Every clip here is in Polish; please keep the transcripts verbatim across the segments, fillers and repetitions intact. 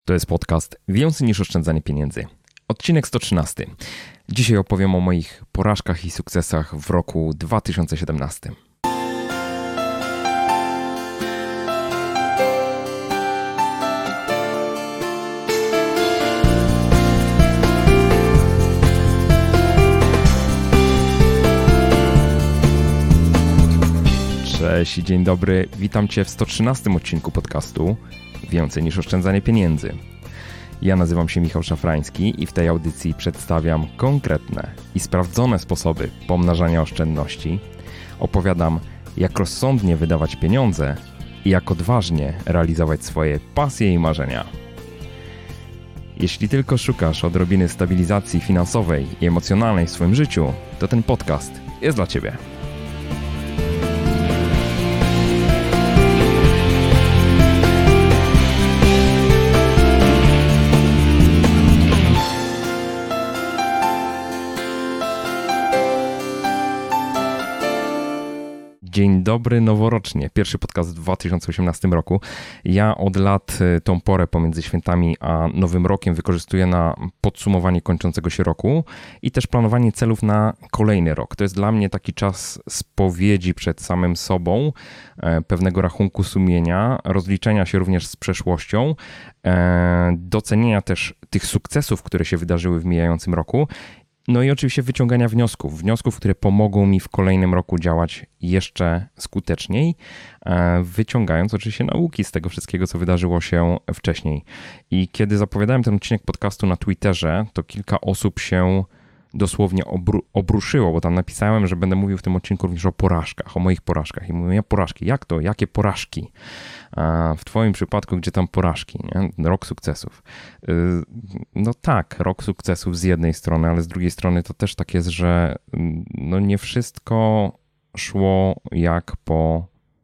To jest podcast Więcej niż oszczędzanie pieniędzy. Odcinek sto trzynaście. Dzisiaj opowiem o moich porażkach i sukcesach w roku dwa tysiące siedemnastym. Cześć i dzień dobry. Witam Cię w sto trzynastym odcinku podcastu Więcej niż oszczędzanie pieniędzy. Ja nazywam się Michał Szafrański i w tej audycji przedstawiam konkretne i sprawdzone sposoby pomnażania oszczędności. Opowiadam, jak rozsądnie wydawać pieniądze i jak odważnie realizować swoje pasje i marzenia. Jeśli tylko szukasz odrobiny stabilizacji finansowej i emocjonalnej w swoim życiu, to ten podcast jest dla Ciebie. Dzień dobry noworocznie. Pierwszy podcast w dwa tysiące osiemnastym roku. Ja od lat tą porę pomiędzy świętami a Nowym Rokiem wykorzystuję na podsumowanie kończącego się roku i też planowanie celów na kolejny rok. To jest dla mnie taki czas spowiedzi przed samym sobą, pewnego rachunku sumienia, rozliczenia się również z przeszłością, docenienia też tych sukcesów, które się wydarzyły w mijającym roku. No i oczywiście wyciągania wniosków, wniosków, które pomogą mi w kolejnym roku działać jeszcze skuteczniej, wyciągając oczywiście nauki z tego wszystkiego, co wydarzyło się wcześniej. I kiedy zapowiadałem ten odcinek podcastu na Twitterze, to kilka osób się dosłownie obru- obruszyło, bo tam napisałem, że będę mówił w tym odcinku również o porażkach, o moich porażkach. I mówię, ja porażki, jak to? Jakie porażki? A w twoim przypadku, gdzie tam porażki? Nie? Rok sukcesów. Yy, no tak, rok sukcesów z jednej strony, ale z drugiej strony to też tak jest, że no nie wszystko szło jak po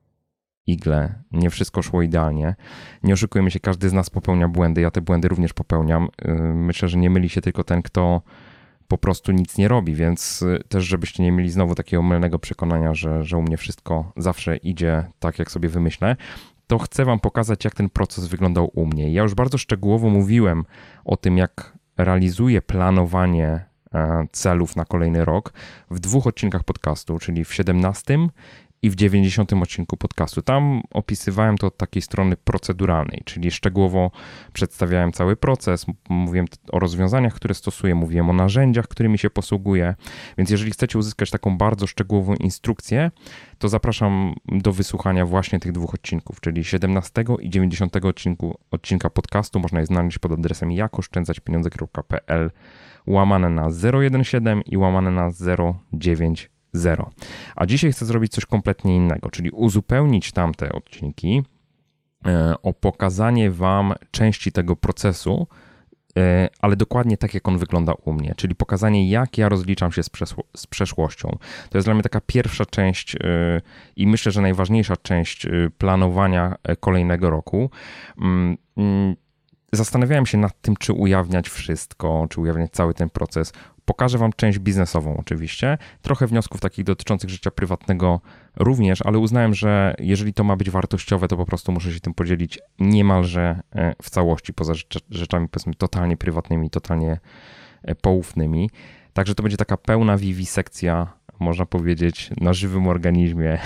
igle. Nie wszystko szło idealnie. Nie oszukujmy się, każdy z nas popełnia błędy. Ja te błędy również popełniam. Yy, myślę, że nie myli się tylko ten, kto po prostu nic nie robi, więc też żebyście nie mieli znowu takiego mylnego przekonania, że, że u mnie wszystko zawsze idzie tak, jak sobie wymyślę, to chcę wam pokazać, jak ten proces wyglądał u mnie. Ja już bardzo szczegółowo mówiłem o tym, jak realizuję planowanie celów na kolejny rok w dwóch odcinkach podcastu, czyli w siedemnastym i w dziewięćdziesiątym odcinku podcastu. Tam opisywałem to od takiej strony proceduralnej, czyli szczegółowo przedstawiałem cały proces, mówiłem o rozwiązaniach, które stosuję, mówiłem o narzędziach, którymi się posługuję, więc jeżeli chcecie uzyskać taką bardzo szczegółową instrukcję, to zapraszam do wysłuchania właśnie tych dwóch odcinków, czyli siedemnastego i dziewięćdziesiątego odcinku, odcinka podcastu. Można je znaleźć pod adresem jakoszczędzaćpieniądze kropka p l łamane na zero jeden siedem i łamane na zero dziewięć zero. A dzisiaj chcę zrobić coś kompletnie innego, czyli uzupełnić tamte odcinki o pokazanie wam części tego procesu, ale dokładnie tak, jak on wygląda u mnie, czyli pokazanie, jak ja rozliczam się z, przeszło- z przeszłością. To jest dla mnie taka pierwsza część i myślę, że najważniejsza część planowania kolejnego roku. Zastanawiałem się nad tym, czy ujawniać wszystko, czy ujawniać cały ten proces. Pokażę wam część biznesową oczywiście, trochę wniosków takich dotyczących życia prywatnego również, ale uznałem, że jeżeli to ma być wartościowe, to po prostu muszę się tym podzielić niemalże w całości, poza rzeczami powiedzmy totalnie prywatnymi, totalnie poufnymi. Także to będzie taka pełna wiwisekcja, można powiedzieć, na żywym organizmie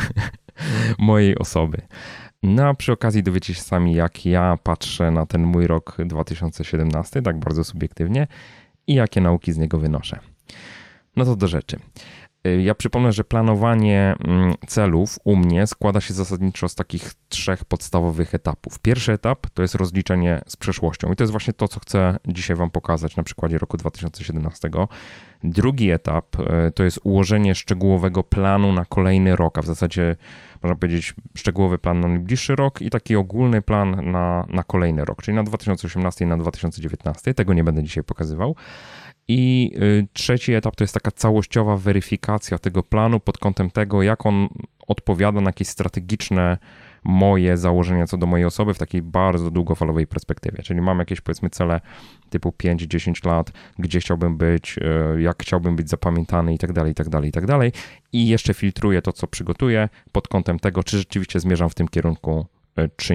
mojej osoby. No a przy okazji dowiecie się sami, jak ja patrzę na ten mój rok dwa tysiące siedemnasty, tak bardzo subiektywnie, i jakie nauki z niego wynoszę. No to do rzeczy. Ja przypomnę, że planowanie celów u mnie składa się zasadniczo z takich trzech podstawowych etapów. Pierwszy etap to jest rozliczenie z przeszłością i to jest właśnie to, co chcę dzisiaj wam pokazać na przykładzie roku dwa tysiące siedemnastego. Drugi etap to jest ułożenie szczegółowego planu na kolejny rok, a w zasadzie można powiedzieć szczegółowy plan na najbliższy rok i taki ogólny plan na, na kolejny rok, czyli na dwa tysiące osiemnasty i na dwa tysiące dziewiętnasty. Tego nie będę dzisiaj pokazywał. I trzeci etap to jest taka całościowa weryfikacja tego planu pod kątem tego, jak on odpowiada na jakieś strategiczne moje założenia co do mojej osoby w takiej bardzo długofalowej perspektywie. Czyli mam jakieś powiedzmy cele typu pięć dziesięć lat, gdzie chciałbym być, jak chciałbym być zapamiętany i tak dalej, i tak dalej, i tak dalej. I jeszcze filtruję to, co przygotuję pod kątem tego, czy rzeczywiście zmierzam w tym kierunku, czy nie.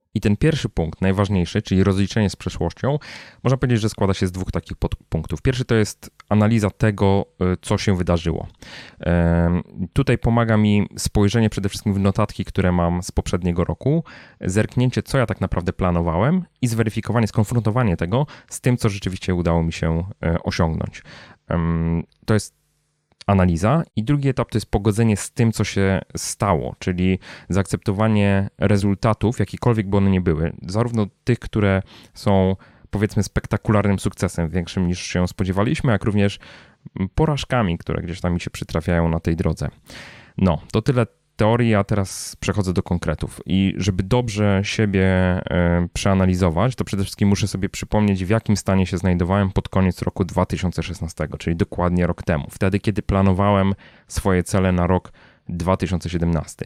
I ten pierwszy punkt, najważniejszy, czyli rozliczenie z przeszłością, można powiedzieć, że składa się z dwóch takich podpunktów. Pierwszy to jest analiza tego, co się wydarzyło. Tutaj pomaga mi spojrzenie przede wszystkim w notatki, które mam z poprzedniego roku, zerknięcie, co ja tak naprawdę planowałem i zweryfikowanie, skonfrontowanie tego z tym, co rzeczywiście udało mi się osiągnąć. To jest analiza i drugi etap to jest pogodzenie z tym, co się stało, czyli zaakceptowanie rezultatów, jakikolwiek by one nie były, zarówno tych, które są powiedzmy spektakularnym sukcesem, większym niż się spodziewaliśmy, jak również porażkami, które gdzieś tam mi się przytrafiają na tej drodze. No, to tyle teorii, a teraz przechodzę do konkretów. I żeby dobrze siebie e, przeanalizować, to przede wszystkim muszę sobie przypomnieć, w jakim stanie się znajdowałem pod koniec roku dwa tysiące szesnastego, czyli dokładnie rok temu. Wtedy, kiedy planowałem swoje cele na rok dwa tysiące siedemnasty.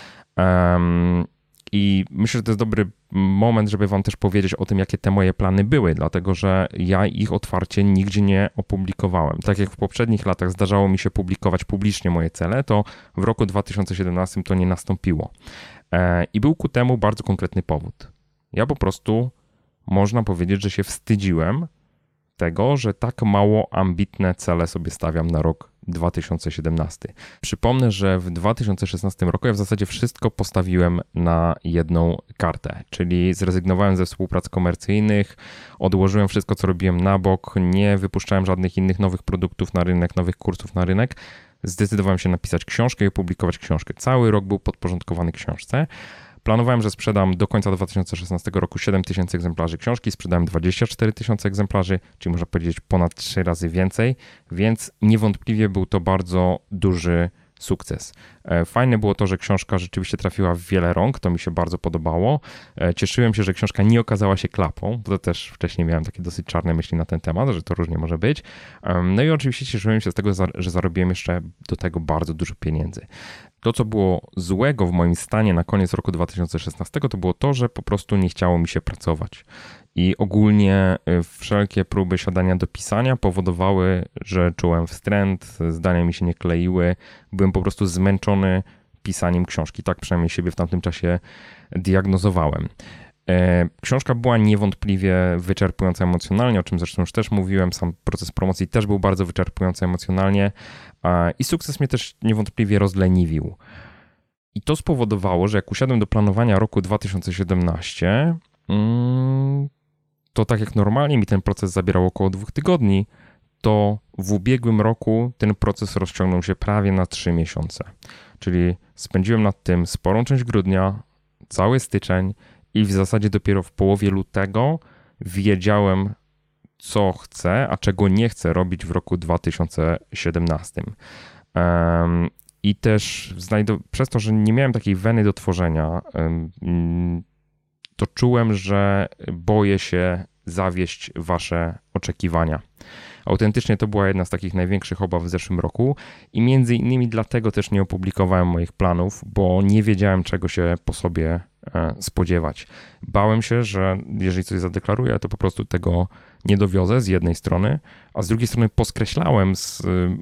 Um, I myślę, że to jest dobry moment, żeby wam też powiedzieć o tym, jakie te moje plany były, dlatego że ja ich otwarcie nigdzie nie opublikowałem. Tak jak w poprzednich latach zdarzało mi się publikować publicznie moje cele, to w roku dwa tysiące siedemnastym to nie nastąpiło. I był ku temu bardzo konkretny powód. Ja po prostu, można powiedzieć, że się wstydziłem tego, że tak mało ambitne cele sobie stawiam na rok dwa tysiące siedemnasty. Przypomnę, że w dwa tysiące szesnastym roku ja w zasadzie wszystko postawiłem na jedną kartę, czyli zrezygnowałem ze współprac komercyjnych, odłożyłem wszystko, co robiłem na bok, nie wypuszczałem żadnych innych nowych produktów na rynek, nowych kursów na rynek. Zdecydowałem się napisać książkę i opublikować książkę. Cały rok był podporządkowany książce. Planowałem, że sprzedam do końca dwa tysiące szesnastego roku siedem tysięcy egzemplarzy książki, sprzedałem dwadzieścia cztery tysiące egzemplarzy, czyli można powiedzieć ponad trzy razy więcej, więc niewątpliwie był to bardzo duży sukces. Fajne było to, że książka rzeczywiście trafiła w wiele rąk, to mi się bardzo podobało. Cieszyłem się, że książka nie okazała się klapą, bo to też wcześniej miałem takie dosyć czarne myśli na ten temat, że to różnie może być. No i oczywiście cieszyłem się z tego, że zarobiłem jeszcze do tego bardzo dużo pieniędzy. To, co było złego w moim stanie na koniec roku dwa tysiące szesnastego, to było to, że po prostu nie chciało mi się pracować. I ogólnie wszelkie próby siadania do pisania powodowały, że czułem wstręt, zdania mi się nie kleiły, byłem po prostu zmęczony pisaniem książki. Tak przynajmniej siebie w tamtym czasie diagnozowałem. Książka była niewątpliwie wyczerpująca emocjonalnie, o czym zresztą już też mówiłem, sam proces promocji też był bardzo wyczerpujący emocjonalnie i sukces mnie też niewątpliwie rozleniwił. I to spowodowało, że jak usiadłem do planowania roku dwa tysiące siedemnastego, to tak jak normalnie mi ten proces zabierał około dwóch tygodni, to w ubiegłym roku ten proces rozciągnął się prawie na trzy miesiące. Czyli spędziłem nad tym sporą część grudnia, cały styczeń i w zasadzie dopiero w połowie lutego wiedziałem, co chcę, a czego nie chcę robić w roku dwa tysiące siedemnastym. Um, I też znajdu- przez to, że nie miałem takiej weny do tworzenia, um, to czułem, że boję się zawieść wasze oczekiwania. Autentycznie to była jedna z takich największych obaw w zeszłym roku i między innymi dlatego też nie opublikowałem moich planów, bo nie wiedziałem, czego się po sobie spodziewać. Bałem się, że jeżeli coś zadeklaruję, to po prostu tego nie dowiozę z jednej strony, a z drugiej strony poskreślałem z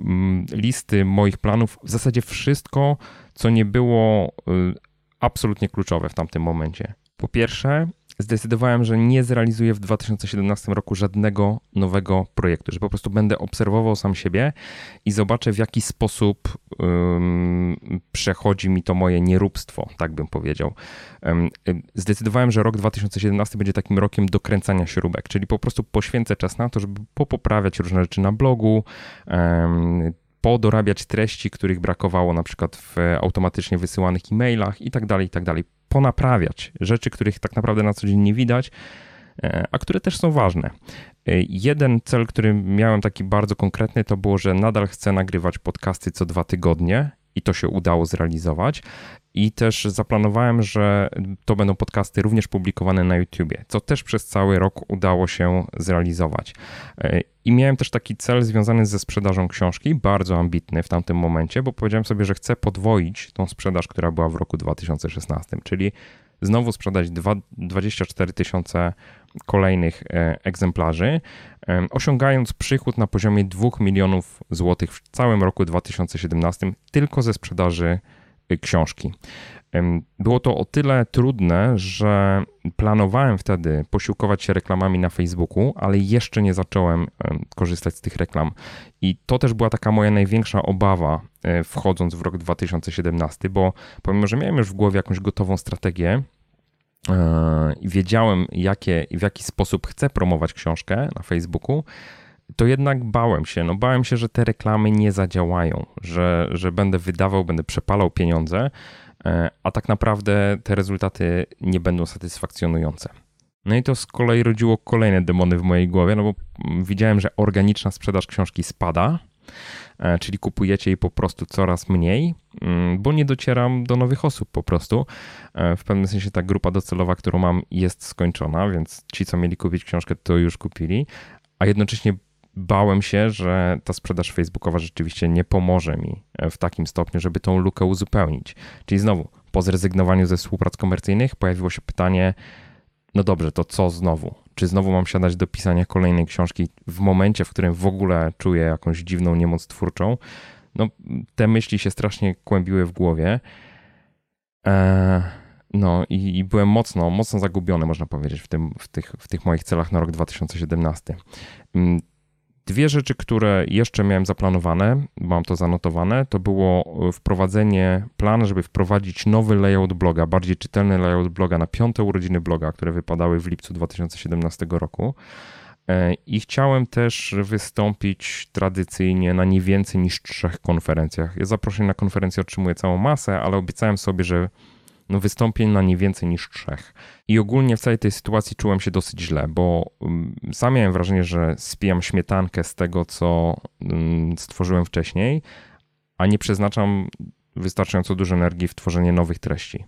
listy moich planów w zasadzie wszystko, co nie było absolutnie kluczowe w tamtym momencie. Po pierwsze, zdecydowałem, że nie zrealizuję w dwa tysiące siedemnastym roku żadnego nowego projektu, że po prostu będę obserwował sam siebie i zobaczę, w jaki sposób um, przechodzi mi to moje nieróbstwo, tak bym powiedział. Um, zdecydowałem, że rok dwa tysiące siedemnasty będzie takim rokiem dokręcania śrubek, czyli po prostu poświęcę czas na to, żeby popoprawiać różne rzeczy na blogu, um, podorabiać treści, których brakowało na przykład w automatycznie wysyłanych e-mailach i tak dalej, i tak dalej. Ponaprawiać rzeczy, których tak naprawdę na co dzień nie widać, a które też są ważne. Jeden cel, który miałem taki bardzo konkretny, to było, że nadal chcę nagrywać podcasty co dwa tygodnie i to się udało zrealizować. I też zaplanowałem, że to będą podcasty również publikowane na YouTubie, co też przez cały rok udało się zrealizować. I miałem też taki cel związany ze sprzedażą książki, bardzo ambitny w tamtym momencie, bo powiedziałem sobie, że chcę podwoić tą sprzedaż, która była w roku dwa tysiące szesnastym, czyli znowu sprzedać dwadzieścia cztery tysiące kolejnych egzemplarzy, osiągając przychód na poziomie dwóch milionów złotych w całym roku dwa tysiące siedemnastym tylko ze sprzedaży książki. Było to o tyle trudne, że planowałem wtedy posiłkować się reklamami na Facebooku, ale jeszcze nie zacząłem korzystać z tych reklam. I to też była taka moja największa obawa wchodząc w rok dwa tysiące siedemnasty, bo pomimo, że miałem już w głowie jakąś gotową strategię i wiedziałem, jakie, w jaki sposób chcę promować książkę na Facebooku, to jednak bałem się, no bałem się, że te reklamy nie zadziałają, że, że będę wydawał, będę przepalał pieniądze, a tak naprawdę te rezultaty nie będą satysfakcjonujące. No i to z kolei rodziło kolejne demony w mojej głowie, no bo widziałem, że organiczna sprzedaż książki spada, czyli kupujecie jej po prostu coraz mniej, bo nie docieram do nowych osób po prostu. W pewnym sensie ta grupa docelowa, którą mam, jest skończona, więc ci, co mieli kupić książkę, to już kupili, a jednocześnie bałem się, że ta sprzedaż facebookowa rzeczywiście nie pomoże mi w takim stopniu, żeby tą lukę uzupełnić. Czyli znowu, po zrezygnowaniu ze współprac komercyjnych pojawiło się pytanie, no dobrze, to co znowu? Czy znowu mam siadać do pisania kolejnej książki w momencie, w którym w ogóle czuję jakąś dziwną niemoc twórczą? No, te myśli się strasznie kłębiły w głowie. Eee, no i, i byłem mocno, mocno zagubiony, można powiedzieć, w, tym, w, tych, w tych moich celach na rok dwa tysiące siedemnasty. Dwie rzeczy, które jeszcze miałem zaplanowane, mam to zanotowane, to było wprowadzenie, plan, żeby wprowadzić nowy layout bloga, bardziej czytelny layout bloga na piąte urodziny bloga, które wypadały w lipcu dwa tysiące siedemnastego roku. I chciałem też wystąpić tradycyjnie na nie więcej niż trzech konferencjach. Ja zaproszeń na konferencję otrzymuję całą masę, ale obiecałem sobie, że no wystąpień na nie więcej niż trzech. I ogólnie w całej tej sytuacji czułem się dosyć źle, bo sam miałem wrażenie, że spijam śmietankę z tego, co stworzyłem wcześniej, a nie przeznaczam wystarczająco dużo energii w tworzenie nowych treści.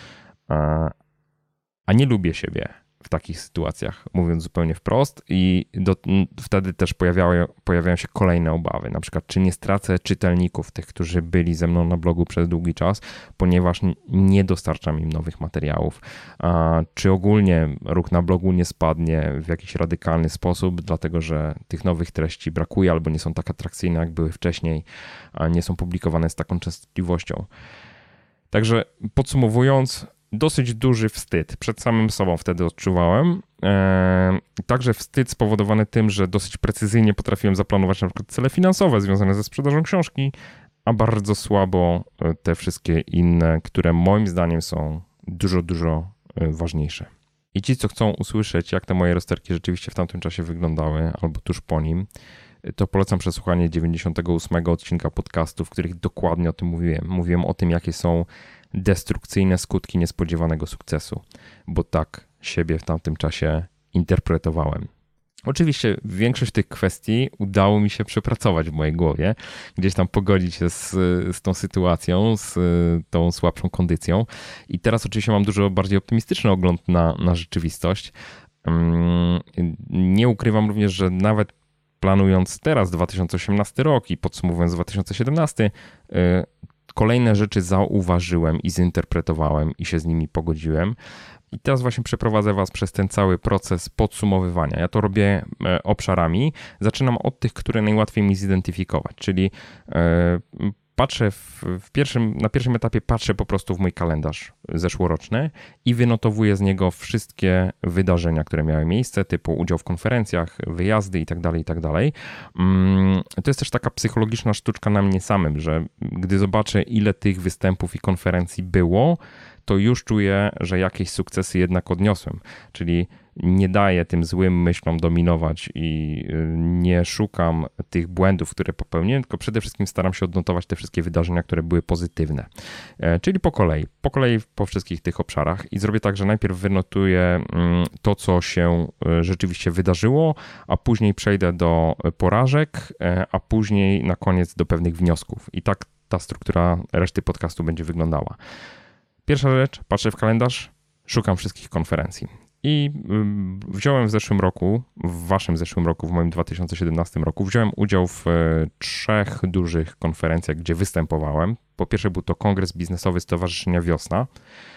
A nie lubię siebie w takich sytuacjach, mówiąc zupełnie wprost, i do, wtedy też pojawiały, pojawiają się kolejne obawy, na przykład czy nie stracę czytelników, tych, którzy byli ze mną na blogu przez długi czas, ponieważ nie dostarczam im nowych materiałów, a, czy ogólnie ruch na blogu nie spadnie w jakiś radykalny sposób, dlatego że tych nowych treści brakuje albo nie są tak atrakcyjne, jak były wcześniej, a nie są publikowane z taką częstotliwością. Także podsumowując, dosyć duży wstyd przed samym sobą wtedy odczuwałem. Eee, także wstyd spowodowany tym, że dosyć precyzyjnie potrafiłem zaplanować na przykład cele finansowe związane ze sprzedażą książki, a bardzo słabo te wszystkie inne, które moim zdaniem są dużo, dużo ważniejsze. I ci, co chcą usłyszeć, jak te moje rozterki rzeczywiście w tamtym czasie wyglądały, albo tuż po nim, to polecam przesłuchanie dziewięćdziesiątego ósmego odcinka podcastu, w których dokładnie o tym mówiłem. Mówiłem o tym, jakie są destrukcyjne skutki niespodziewanego sukcesu, bo tak siebie w tamtym czasie interpretowałem. Oczywiście większość tych kwestii udało mi się przepracować w mojej głowie, gdzieś tam pogodzić się z, z tą sytuacją, z tą słabszą kondycją i teraz oczywiście mam dużo bardziej optymistyczny ogląd na, na rzeczywistość. Nie ukrywam również, że nawet planując teraz dwa tysiące osiemnasty rok i podsumowując dwa tysiące siedemnasty, kolejne rzeczy zauważyłem i zinterpretowałem i się z nimi pogodziłem. I teraz właśnie przeprowadzę Was przez ten cały proces podsumowywania. Ja to robię obszarami. Zaczynam od tych, które najłatwiej mi zidentyfikować, czyli patrzę w, w pierwszym, na pierwszym etapie patrzę po prostu w mój kalendarz zeszłoroczny i wynotowuję z niego wszystkie wydarzenia, które miały miejsce, typu udział w konferencjach, wyjazdy itd., itd. To jest też taka psychologiczna sztuczka na mnie samym, że gdy zobaczę, ile tych występów i konferencji było, to już czuję, że jakieś sukcesy jednak odniosłem, czyli nie daję tym złym myślom dominować i nie szukam tych błędów, które popełniłem, tylko przede wszystkim staram się odnotować te wszystkie wydarzenia, które były pozytywne. Czyli po kolei, po kolei po wszystkich tych obszarach i zrobię tak, że najpierw wynotuję to, co się rzeczywiście wydarzyło, a później przejdę do porażek, a później na koniec do pewnych wniosków. I tak ta struktura reszty podcastu będzie wyglądała. Pierwsza rzecz, patrzę w kalendarz, szukam wszystkich konferencji. I wziąłem w zeszłym roku, w waszym zeszłym roku, w moim dwa tysiące siedemnastym roku, wziąłem udział w trzech dużych konferencjach, gdzie występowałem. Po pierwsze był to Kongres Biznesowy Stowarzyszenia Wiosna.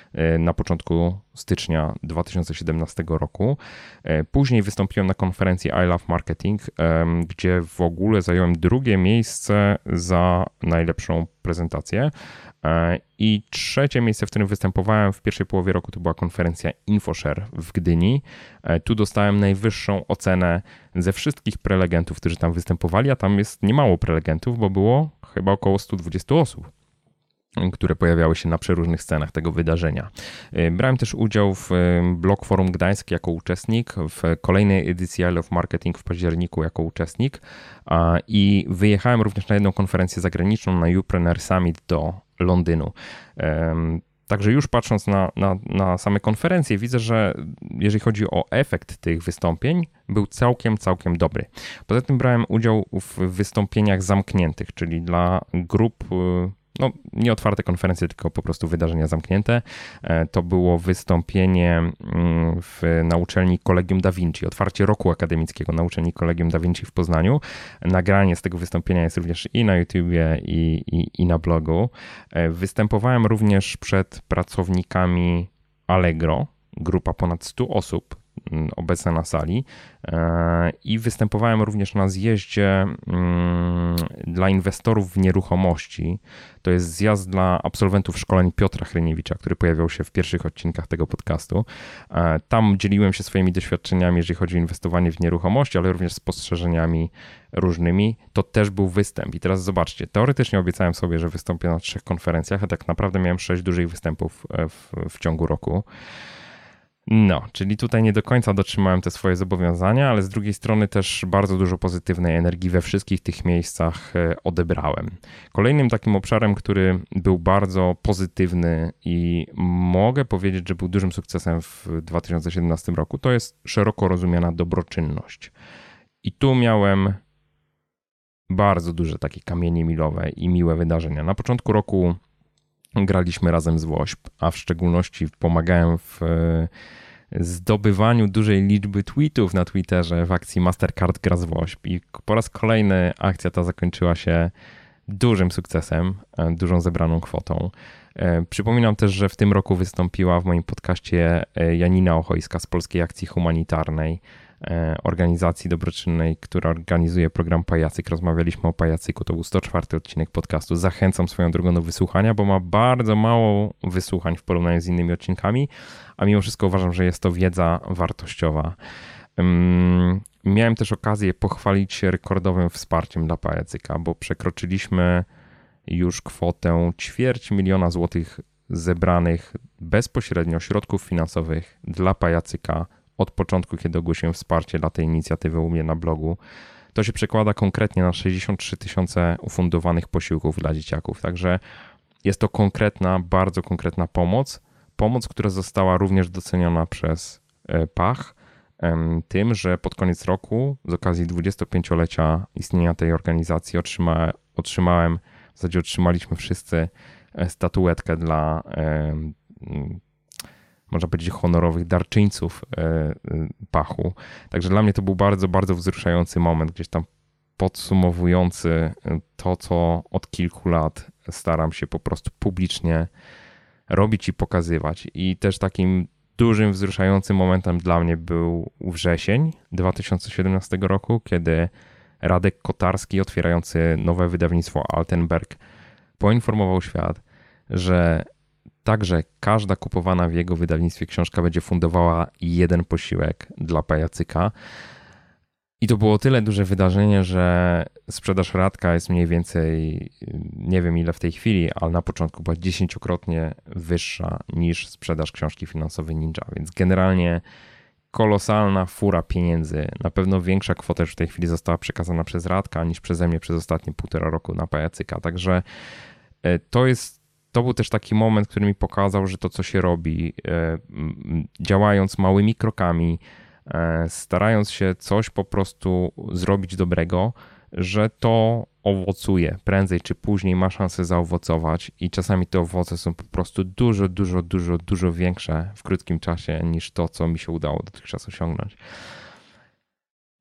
na początku stycznia dwa tysiące siedemnastego roku. Później wystąpiłem na konferencji I Love Marketing, gdzie w ogóle zająłem drugie miejsce za najlepszą prezentację. I trzecie miejsce, w którym występowałem w pierwszej połowie roku, to była konferencja InfoShare w Gdyni. Tu dostałem najwyższą ocenę ze wszystkich prelegentów, którzy tam występowali, a tam jest niemało prelegentów, bo było chyba około sto dwadzieścia osób, które pojawiały się na przeróżnych scenach tego wydarzenia. Brałem też udział w Blog Forum Gdańsk jako uczestnik, w kolejnej edycji I Love Marketing w październiku jako uczestnik i wyjechałem również na jedną konferencję zagraniczną, na Youpreneur Summit do Londynu. Także już patrząc na, na, na same konferencje, widzę, że jeżeli chodzi o efekt tych wystąpień, był całkiem, całkiem dobry. Poza tym brałem udział w wystąpieniach zamkniętych, czyli dla grup, no nie otwarte konferencje, tylko po prostu wydarzenia zamknięte. To było wystąpienie w, na uczelni Collegium da Vinci, otwarcie roku akademickiego na uczelni Collegium da Vinci w Poznaniu. Nagranie z tego wystąpienia jest również i na YouTubie, i, i, i na blogu. Występowałem również przed pracownikami Allegro, grupa ponad stu osób obecna na sali i występowałem również na zjeździe dla inwestorów w nieruchomości. To jest zjazd dla absolwentów szkoleń Piotra Hryniewicza, który pojawiał się w pierwszych odcinkach tego podcastu. Tam dzieliłem się swoimi doświadczeniami, jeżeli chodzi o inwestowanie w nieruchomości, ale również spostrzeżeniami różnymi. To też był występ. I teraz zobaczcie, teoretycznie obiecałem sobie, że wystąpię na trzech konferencjach, a tak naprawdę miałem sześć dużych występów w, w ciągu roku. No, czyli tutaj nie do końca dotrzymałem te swoje zobowiązania, ale z drugiej strony też bardzo dużo pozytywnej energii we wszystkich tych miejscach odebrałem. Kolejnym takim obszarem, który był bardzo pozytywny i mogę powiedzieć, że był dużym sukcesem w dwa tysiące siedemnastym roku, to jest szeroko rozumiana dobroczynność. I tu miałem bardzo duże takie kamienie milowe i miłe wydarzenia. Na początku roku graliśmy razem z Wośp, a w szczególności pomagałem w zdobywaniu dużej liczby tweetów na Twitterze w akcji Mastercard gra z Wośp. I po raz kolejny akcja ta zakończyła się dużym sukcesem, dużą zebraną kwotą. Przypominam też, że w tym roku wystąpiła w moim podcaście Janina Ochojska z Polskiej Akcji Humanitarnej, organizacji dobroczynnej, która organizuje program Pajacyk. Rozmawialiśmy o Pajacyku, to był sto czwarty odcinek podcastu. Zachęcam swoją drogą do wysłuchania, bo ma bardzo mało wysłuchań w porównaniu z innymi odcinkami, a mimo wszystko uważam, że jest to wiedza wartościowa. Miałem też okazję pochwalić się rekordowym wsparciem dla Pajacyka, bo przekroczyliśmy już kwotę ćwierć miliona złotych zebranych bezpośrednio środków finansowych dla Pajacyka od początku, kiedy ogłosiłem wsparcie dla tej inicjatywy u mnie na blogu. To się przekłada konkretnie na sześćdziesiąt trzy tysiące ufundowanych posiłków dla dzieciaków. Także jest to konkretna, bardzo konkretna pomoc. Pomoc, która została również doceniona przez Pach tym, że pod koniec roku z okazji dwudziestopięciolecia istnienia tej organizacji otrzyma, otrzymałem, w zasadzie otrzymaliśmy wszyscy statuetkę dla można powiedzieć honorowych darczyńców Pachu. Także dla mnie to był bardzo, bardzo wzruszający moment, gdzieś tam podsumowujący to, co od kilku lat staram się po prostu publicznie robić i pokazywać. I też takim dużym, wzruszającym momentem dla mnie był wrzesień dwa tysiące siedemnastego roku, kiedy Radek Kotarski, otwierający nowe wydawnictwo Altenberg, poinformował świat, że także każda kupowana w jego wydawnictwie książka będzie fundowała jeden posiłek dla Pajacyka. I to było tyle duże wydarzenie, że sprzedaż Radka jest mniej więcej, nie wiem ile w tej chwili, ale na początku była dziesięciokrotnie wyższa niż sprzedaż książki finansowej Ninja. Więc generalnie kolosalna fura pieniędzy. Na pewno większa kwota już w tej chwili została przekazana przez Radka niż przeze mnie przez ostatnie półtora roku na Pajacyka. Także to jest To był też taki moment, który mi pokazał, że to, co się robi, działając małymi krokami, starając się coś po prostu zrobić dobrego, że to owocuje. Prędzej czy później ma szansę zaowocować i czasami te owoce są po prostu dużo, dużo, dużo, dużo większe w krótkim czasie niż to, co mi się udało dotychczas osiągnąć.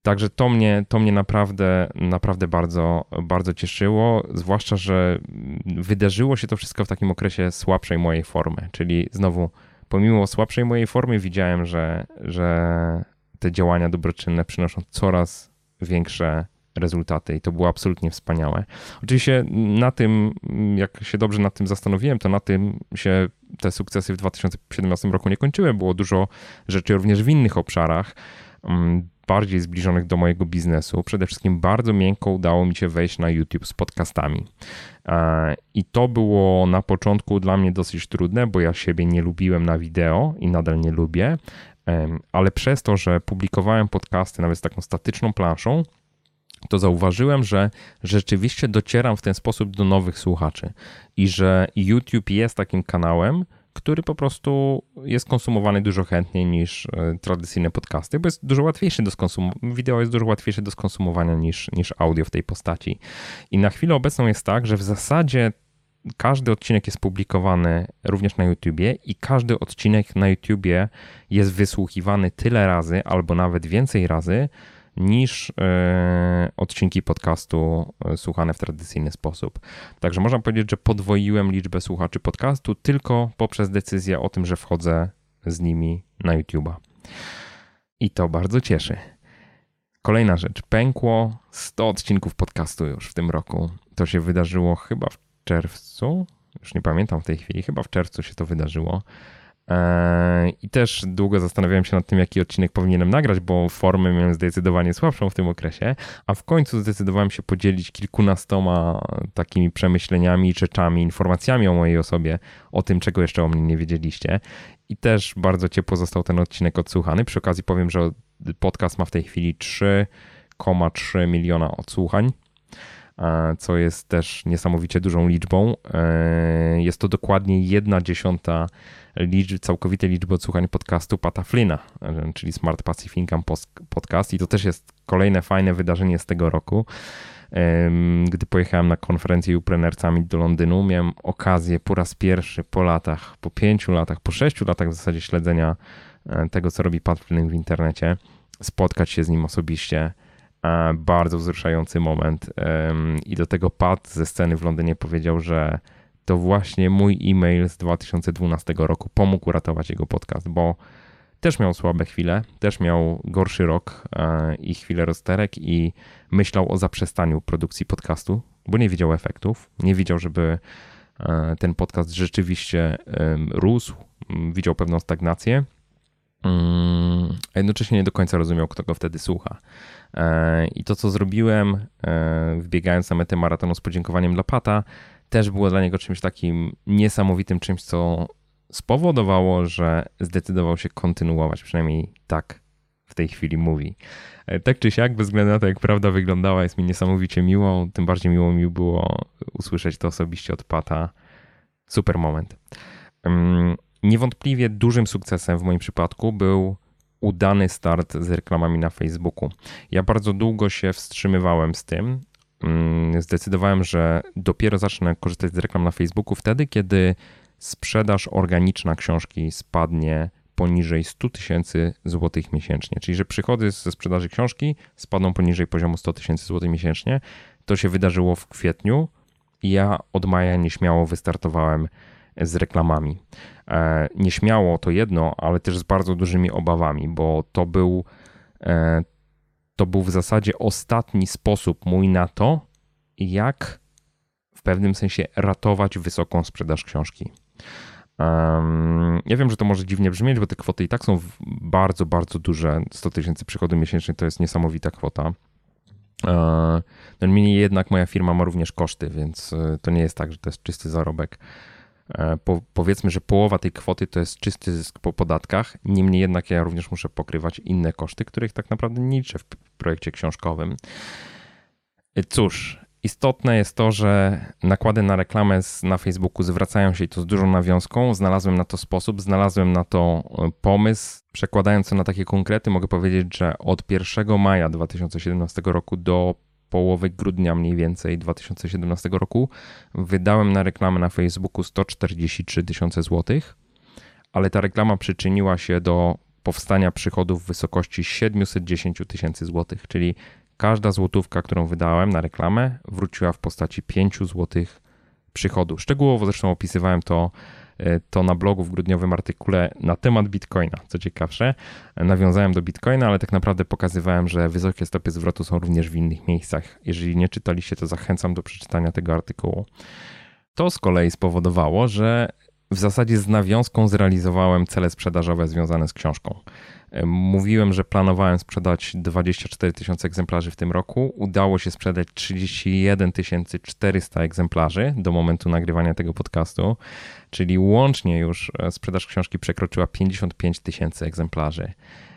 Także to mnie, to mnie naprawdę, naprawdę bardzo, bardzo cieszyło, zwłaszcza, że wydarzyło się to wszystko w takim okresie słabszej mojej formy, czyli znowu pomimo słabszej mojej formy widziałem, że, że te działania dobroczynne przynoszą coraz większe rezultaty i to było absolutnie wspaniałe. Oczywiście na tym, jak się dobrze nad tym zastanowiłem, to na tym się te sukcesy w dwa tysiące siedemnastym roku nie kończyły. Było dużo rzeczy również w innych obszarach, bardziej zbliżonych do mojego biznesu. Przede wszystkim bardzo miękko udało mi się wejść na YouTube z podcastami. I to było na początku dla mnie dosyć trudne, bo ja siebie nie lubiłem na wideo i nadal nie lubię, ale przez to, że publikowałem podcasty nawet z taką statyczną planszą, to zauważyłem, że rzeczywiście docieram w ten sposób do nowych słuchaczy i że YouTube jest takim kanałem, który po prostu jest konsumowany dużo chętniej niż tradycyjne podcasty, bo jest dużo łatwiejszy do skonsumowania, wideo jest dużo łatwiejsze do skonsumowania niż, niż audio w tej postaci. I na chwilę obecną jest tak, że w zasadzie każdy odcinek jest publikowany również na YouTubie i każdy odcinek na YouTubie jest wysłuchiwany tyle razy albo nawet więcej razy, niż e, odcinki podcastu e, słuchane w tradycyjny sposób. Także można powiedzieć, że podwoiłem liczbę słuchaczy podcastu tylko poprzez decyzję o tym, że wchodzę z nimi na YouTube'a. I to bardzo cieszy. Kolejna rzecz. Pękło sto odcinków podcastu już w tym roku. To się wydarzyło chyba w czerwcu. Już nie pamiętam w tej chwili. Chyba w czerwcu się to wydarzyło. I też długo zastanawiałem się nad tym, jaki odcinek powinienem nagrać, bo formę miałem zdecydowanie słabszą w tym okresie, a w końcu zdecydowałem się podzielić kilkunastoma takimi przemyśleniami, rzeczami, informacjami o mojej osobie, o tym, czego jeszcze o mnie nie wiedzieliście. I też bardzo ciepło został ten odcinek odsłuchany. Przy okazji powiem, że podcast ma w tej chwili trzy przecinek trzy miliona odsłuchań, co jest też niesamowicie dużą liczbą. Jest to dokładnie jedna dziesiąta liczby, całkowitej liczby odsłuchań podcastu Pata Flynna, czyli Smart Passive Income Podcast, i to też jest kolejne fajne wydarzenie z tego roku. Gdy pojechałem na konferencję Upreneur Summit do Londynu, miałem okazję po raz pierwszy po latach, po pięciu latach, po sześciu latach w zasadzie śledzenia tego, co robi Pat Flynn w internecie, spotkać się z nim osobiście. Bardzo wzruszający moment. I do tego Pat ze sceny w Londynie powiedział, że to właśnie mój e-mail z dwa tysiące dwunastego roku pomógł uratować jego podcast, bo też miał słabe chwile, też miał gorszy rok i chwilę rozterek i myślał o zaprzestaniu produkcji podcastu, bo nie widział efektów, nie widział, żeby ten podcast rzeczywiście rósł, widział pewną stagnację, a jednocześnie nie do końca rozumiał, kto go wtedy słucha. I to, co zrobiłem, wbiegając na metę maratonu z podziękowaniem dla Pata, też było dla niego czymś takim niesamowitym, czymś, co spowodowało, że zdecydował się kontynuować, przynajmniej tak w tej chwili mówi. Tak czy siak, bez względu na to, jak prawda wyglądała, jest mi niesamowicie miło, tym bardziej miło mi było usłyszeć to osobiście od Pata. Super moment. Niewątpliwie dużym sukcesem w moim przypadku był udany start z reklamami na Facebooku. Ja bardzo długo się wstrzymywałem z tym. Zdecydowałem, że dopiero zacznę korzystać z reklam na Facebooku wtedy, kiedy sprzedaż organiczna książki spadnie poniżej sto tysięcy złotych miesięcznie. Czyli, że przychody ze sprzedaży książki spadną poniżej poziomu sto tysięcy złotych miesięcznie. To się wydarzyło w kwietniu i ja od maja nieśmiało wystartowałem z reklamami. Nieśmiało to jedno, ale też z bardzo dużymi obawami, bo to był to był w zasadzie ostatni sposób mój na to, jak w pewnym sensie ratować wysoką sprzedaż książki. Um, ja wiem, że to może dziwnie brzmieć, bo te kwoty i tak są bardzo, bardzo duże. sto tysięcy przychodu miesięcznie to jest niesamowita kwota. No niemniej jednak moja firma ma również koszty, więc to nie jest tak, że to jest czysty zarobek. Po, powiedzmy, że połowa tej kwoty to jest czysty zysk po podatkach, niemniej jednak ja również muszę pokrywać inne koszty, których tak naprawdę nie liczę w projekcie książkowym. Cóż, istotne jest to, że nakłady na reklamę na Facebooku zwracają się i to z dużą nawiązką. Znalazłem na to sposób, znalazłem na to pomysł. Przekładając to na takie konkrety, mogę powiedzieć, że od pierwszego maja dwa tysiące siedemnastego roku do połowy grudnia mniej więcej dwa tysiące siedemnastego roku wydałem na reklamę na Facebooku sto czterdzieści trzy tysiące złotych, ale ta reklama przyczyniła się do powstania przychodów w wysokości siedemset dziesięć tysięcy złotych, czyli każda złotówka, którą wydałem na reklamę, wróciła w postaci pięć złotych przychodu. Szczegółowo zresztą opisywałem to, to na blogu w grudniowym artykule na temat Bitcoina. Co ciekawsze, nawiązałem do Bitcoina, ale tak naprawdę pokazywałem, że wysokie stopy zwrotu są również w innych miejscach. Jeżeli nie czytaliście, to zachęcam do przeczytania tego artykułu. To z kolei spowodowało, że w zasadzie z nawiązką zrealizowałem cele sprzedażowe związane z książką. Mówiłem, że planowałem sprzedać dwadzieścia cztery tysiące egzemplarzy w tym roku. Udało się sprzedać trzydzieści jeden tysiące czterysta egzemplarzy do momentu nagrywania tego podcastu, czyli łącznie już sprzedaż książki przekroczyła pięćdziesiąt pięć tysięcy egzemplarzy.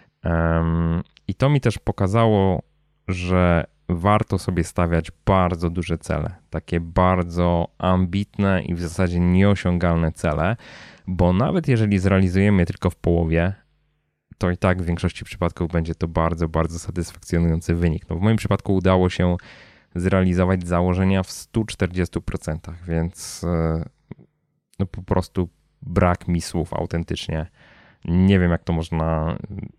I to mi też pokazało, że warto sobie stawiać bardzo duże cele, takie bardzo ambitne i w zasadzie nieosiągalne cele, bo nawet jeżeli zrealizujemy je tylko w połowie, to i tak w większości przypadków będzie to bardzo, bardzo satysfakcjonujący wynik. No w moim przypadku udało się zrealizować założenia w stu czterdziestu procentach, więc no po prostu brak mi słów autentycznie. Nie wiem, jak to można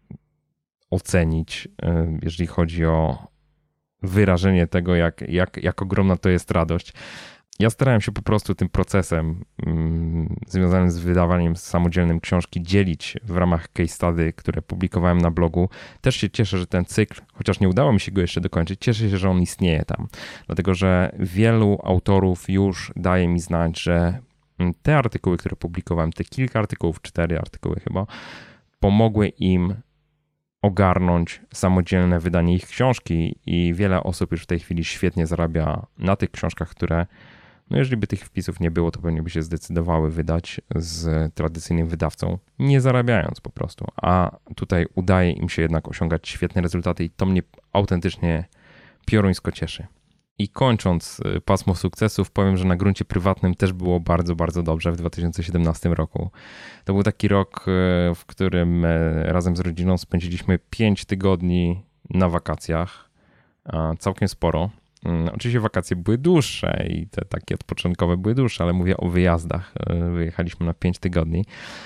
ocenić, jeżeli chodzi o wyrażenie tego, jak, jak, jak ogromna to jest radość. Ja starałem się po prostu tym procesem mm, związanym z wydawaniem samodzielnym książki dzielić w ramach case study, które publikowałem na blogu. Też się cieszę, że ten cykl, chociaż nie udało mi się go jeszcze dokończyć, cieszę się, że on istnieje tam. Dlatego, że wielu autorów już daje mi znać, że te artykuły, które publikowałem, te kilka artykułów, cztery artykuły chyba, pomogły im ogarnąć samodzielne wydanie ich książki i wiele osób już w tej chwili świetnie zarabia na tych książkach, które, no jeżeli by tych wpisów nie było, to pewnie by się zdecydowały wydać z tradycyjnym wydawcą, nie zarabiając po prostu. A tutaj udaje im się jednak osiągać świetne rezultaty i to mnie autentycznie pioruńsko cieszy. I kończąc pasmo sukcesów, powiem, że na gruncie prywatnym też było bardzo, bardzo dobrze w dwa tysiące siedemnastym roku. To był taki rok, w którym razem z rodziną spędziliśmy pięć tygodni na wakacjach, całkiem sporo. Oczywiście wakacje były dłuższe i te takie odpoczynkowe były dłuższe, ale mówię o wyjazdach. Wyjechaliśmy na pięć tygodni.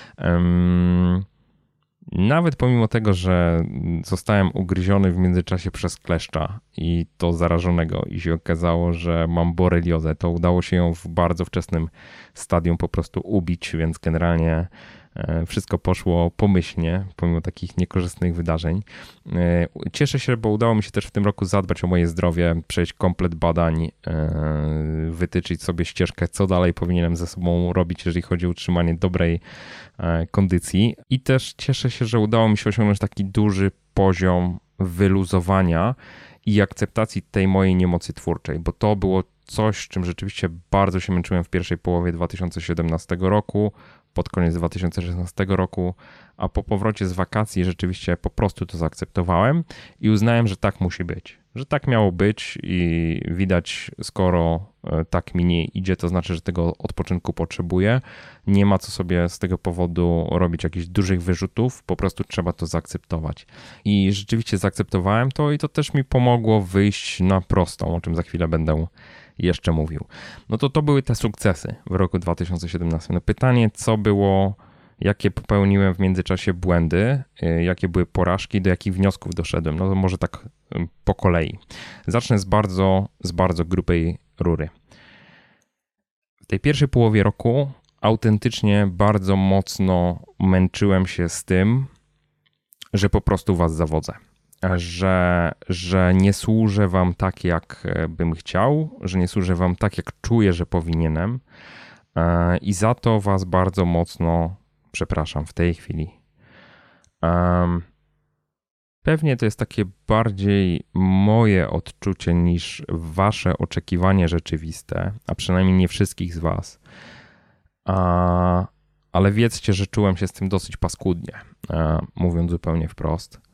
Nawet pomimo tego, że zostałem ugryziony w międzyczasie przez kleszcza i to zarażonego i się okazało, że mam boreliozę, to udało się ją w bardzo wczesnym stadium po prostu ubić, więc generalnie wszystko poszło pomyślnie, pomimo takich niekorzystnych wydarzeń. Cieszę się, bo udało mi się też w tym roku zadbać o moje zdrowie, przejść komplet badań, wytyczyć sobie ścieżkę, co dalej powinienem ze sobą robić, jeżeli chodzi o utrzymanie dobrej kondycji. I też cieszę się, że udało mi się osiągnąć taki duży poziom wyluzowania i akceptacji tej mojej niemocy twórczej, bo to było coś, z czym rzeczywiście bardzo się męczyłem w pierwszej połowie dwa tysiące siedemnastego roku, pod koniec dwa tysiące szesnastego roku, a po powrocie z wakacji rzeczywiście po prostu to zaakceptowałem i uznałem, że tak musi być, że tak miało być i widać, skoro tak mi nie idzie, to znaczy, że tego odpoczynku potrzebuję. Nie ma co sobie z tego powodu robić jakichś dużych wyrzutów, po prostu trzeba to zaakceptować. I rzeczywiście zaakceptowałem to i to też mi pomogło wyjść na prostą, o czym za chwilę będę jeszcze mówił. No to to były te sukcesy w roku dwa tysiące siedemnastym. No pytanie, co było, jakie popełniłem w międzyczasie błędy, jakie były porażki, do jakich wniosków doszedłem. No to może tak po kolei. Zacznę z bardzo, z bardzo grubej rury. W tej pierwszej połowie roku autentycznie bardzo mocno męczyłem się z tym, że po prostu was zawodzę. Że, że nie służę wam tak, jak bym chciał, że nie służę wam tak, jak czuję, że powinienem i za to was bardzo mocno przepraszam w tej chwili. Pewnie to jest takie bardziej moje odczucie niż wasze oczekiwanie rzeczywiste, a przynajmniej nie wszystkich z was. Ale wiedzcie, że czułem się z tym dosyć paskudnie, mówiąc zupełnie wprost.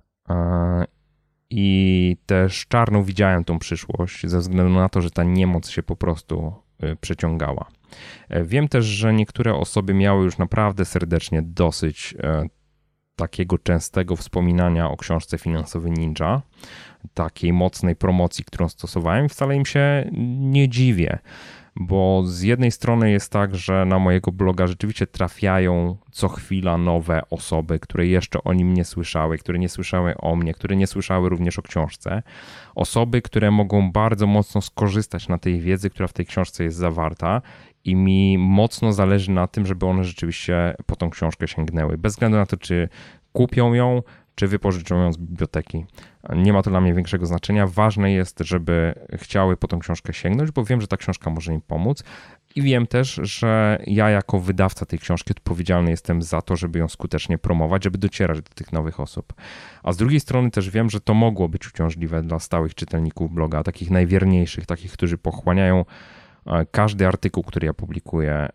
I też czarno widziałem tą przyszłość ze względu na to, że ta niemoc się po prostu przeciągała. Wiem też, że niektóre osoby miały już naprawdę serdecznie dosyć takiego częstego wspominania o książce Finansowy Ninja, takiej mocnej promocji, którą stosowałem. Wcale im się nie dziwię, bo z jednej strony jest tak, że na mojego bloga rzeczywiście trafiają co chwila nowe osoby, które jeszcze o nim nie słyszały, które nie słyszały o mnie, które nie słyszały również o książce. Osoby, które mogą bardzo mocno skorzystać na tej wiedzy, która w tej książce jest zawarta i mi mocno zależy na tym, żeby one rzeczywiście po tą książkę sięgnęły. Bez względu na to, czy kupią ją, czy wypożyczą ją z biblioteki. Nie ma to dla mnie większego znaczenia. Ważne jest, żeby chciały po tą książkę sięgnąć, bo wiem, że ta książka może im pomóc i wiem też, że ja jako wydawca tej książki odpowiedzialny jestem za to, żeby ją skutecznie promować, żeby docierać do tych nowych osób. A z drugiej strony też wiem, że to mogło być uciążliwe dla stałych czytelników bloga, takich najwierniejszych, takich, którzy pochłaniają każdy artykuł, który ja publikuję.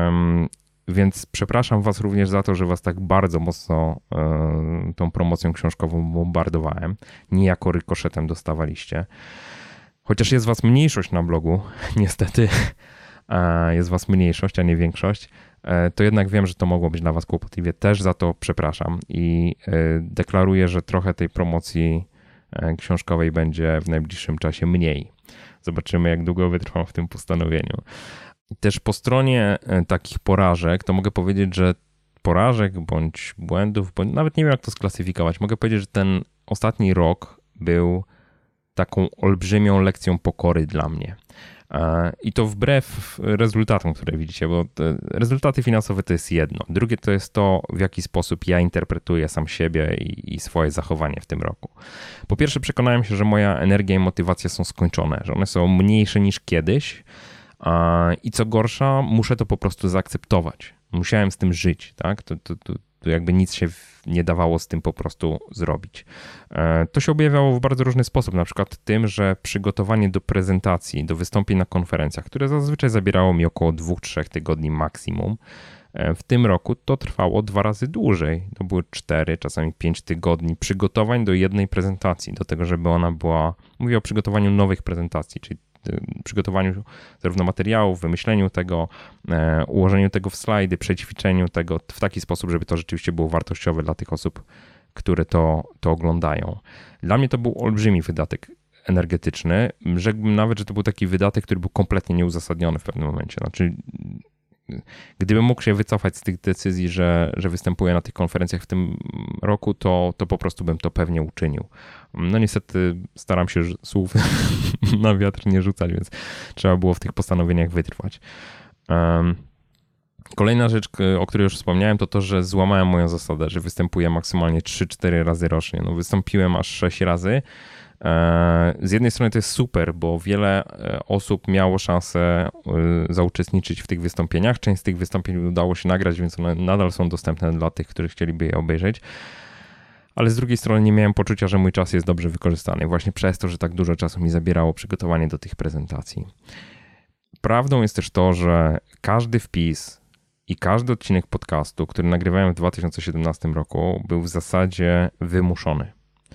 Więc przepraszam was również za to, że was tak bardzo mocno y, tą promocją książkową bombardowałem. Niejako rykoszetem dostawaliście. Chociaż jest was mniejszość na blogu, niestety jest was mniejszość, a nie większość, to jednak wiem, że to mogło być dla was kłopotliwie. Też za to przepraszam i y, deklaruję, że trochę tej promocji książkowej będzie w najbliższym czasie mniej. Zobaczymy, jak długo wytrwam w tym postanowieniu. Też po stronie takich porażek, to mogę powiedzieć, że porażek bądź błędów, bądź nawet nie wiem, jak to sklasyfikować, mogę powiedzieć, że ten ostatni rok był taką olbrzymią lekcją pokory dla mnie. I to wbrew rezultatom, które widzicie, bo rezultaty finansowe to jest jedno. Drugie to jest to, w jaki sposób ja interpretuję sam siebie i, i swoje zachowanie w tym roku. Po pierwsze, przekonałem się, że moja energia i motywacja są skończone, że one są mniejsze niż kiedyś. I co gorsza, muszę to po prostu zaakceptować. Musiałem z tym żyć, tak? To, to, to, to jakby nic się nie dawało z tym po prostu zrobić. To się objawiało w bardzo różny sposób, na przykład tym, że przygotowanie do prezentacji, do wystąpień na konferencjach, które zazwyczaj zabierało mi około dwóch, trzech tygodni maksimum, w tym roku to trwało dwa razy dłużej. To były cztery, czasami pięć tygodni przygotowań do jednej prezentacji, do tego, żeby ona była, mówię o przygotowaniu nowych prezentacji, czyli przygotowaniu zarówno materiałów, wymyśleniu tego, e, ułożeniu tego w slajdy, przećwiczeniu tego w taki sposób, żeby to rzeczywiście było wartościowe dla tych osób, które to, to oglądają. Dla mnie to był olbrzymi wydatek energetyczny. Rzekłbym nawet, że to był taki wydatek, który był kompletnie nieuzasadniony w pewnym momencie. Znaczy, gdybym mógł się wycofać z tych decyzji, że, że występuję na tych konferencjach w tym roku, to, to po prostu bym to pewnie uczynił. No niestety staram się słów na wiatr nie rzucać, więc trzeba było w tych postanowieniach wytrwać. Um, Kolejna rzecz, o której już wspomniałem, to to, że złamałem moją zasadę, że występuję maksymalnie trzy cztery razy rocznie. No wystąpiłem aż sześć razy. Z jednej strony to jest super, bo wiele osób miało szansę zauczestniczyć w tych wystąpieniach. Część z tych wystąpień udało się nagrać, więc one nadal są dostępne dla tych, którzy chcieliby je obejrzeć. Ale z drugiej strony nie miałem poczucia, że mój czas jest dobrze wykorzystany. Właśnie przez to, że tak dużo czasu mi zabierało przygotowanie do tych prezentacji. Prawdą jest też to, że każdy wpis i każdy odcinek podcastu, który nagrywałem w dwa tysiące siedemnastym roku, był w zasadzie wymuszony.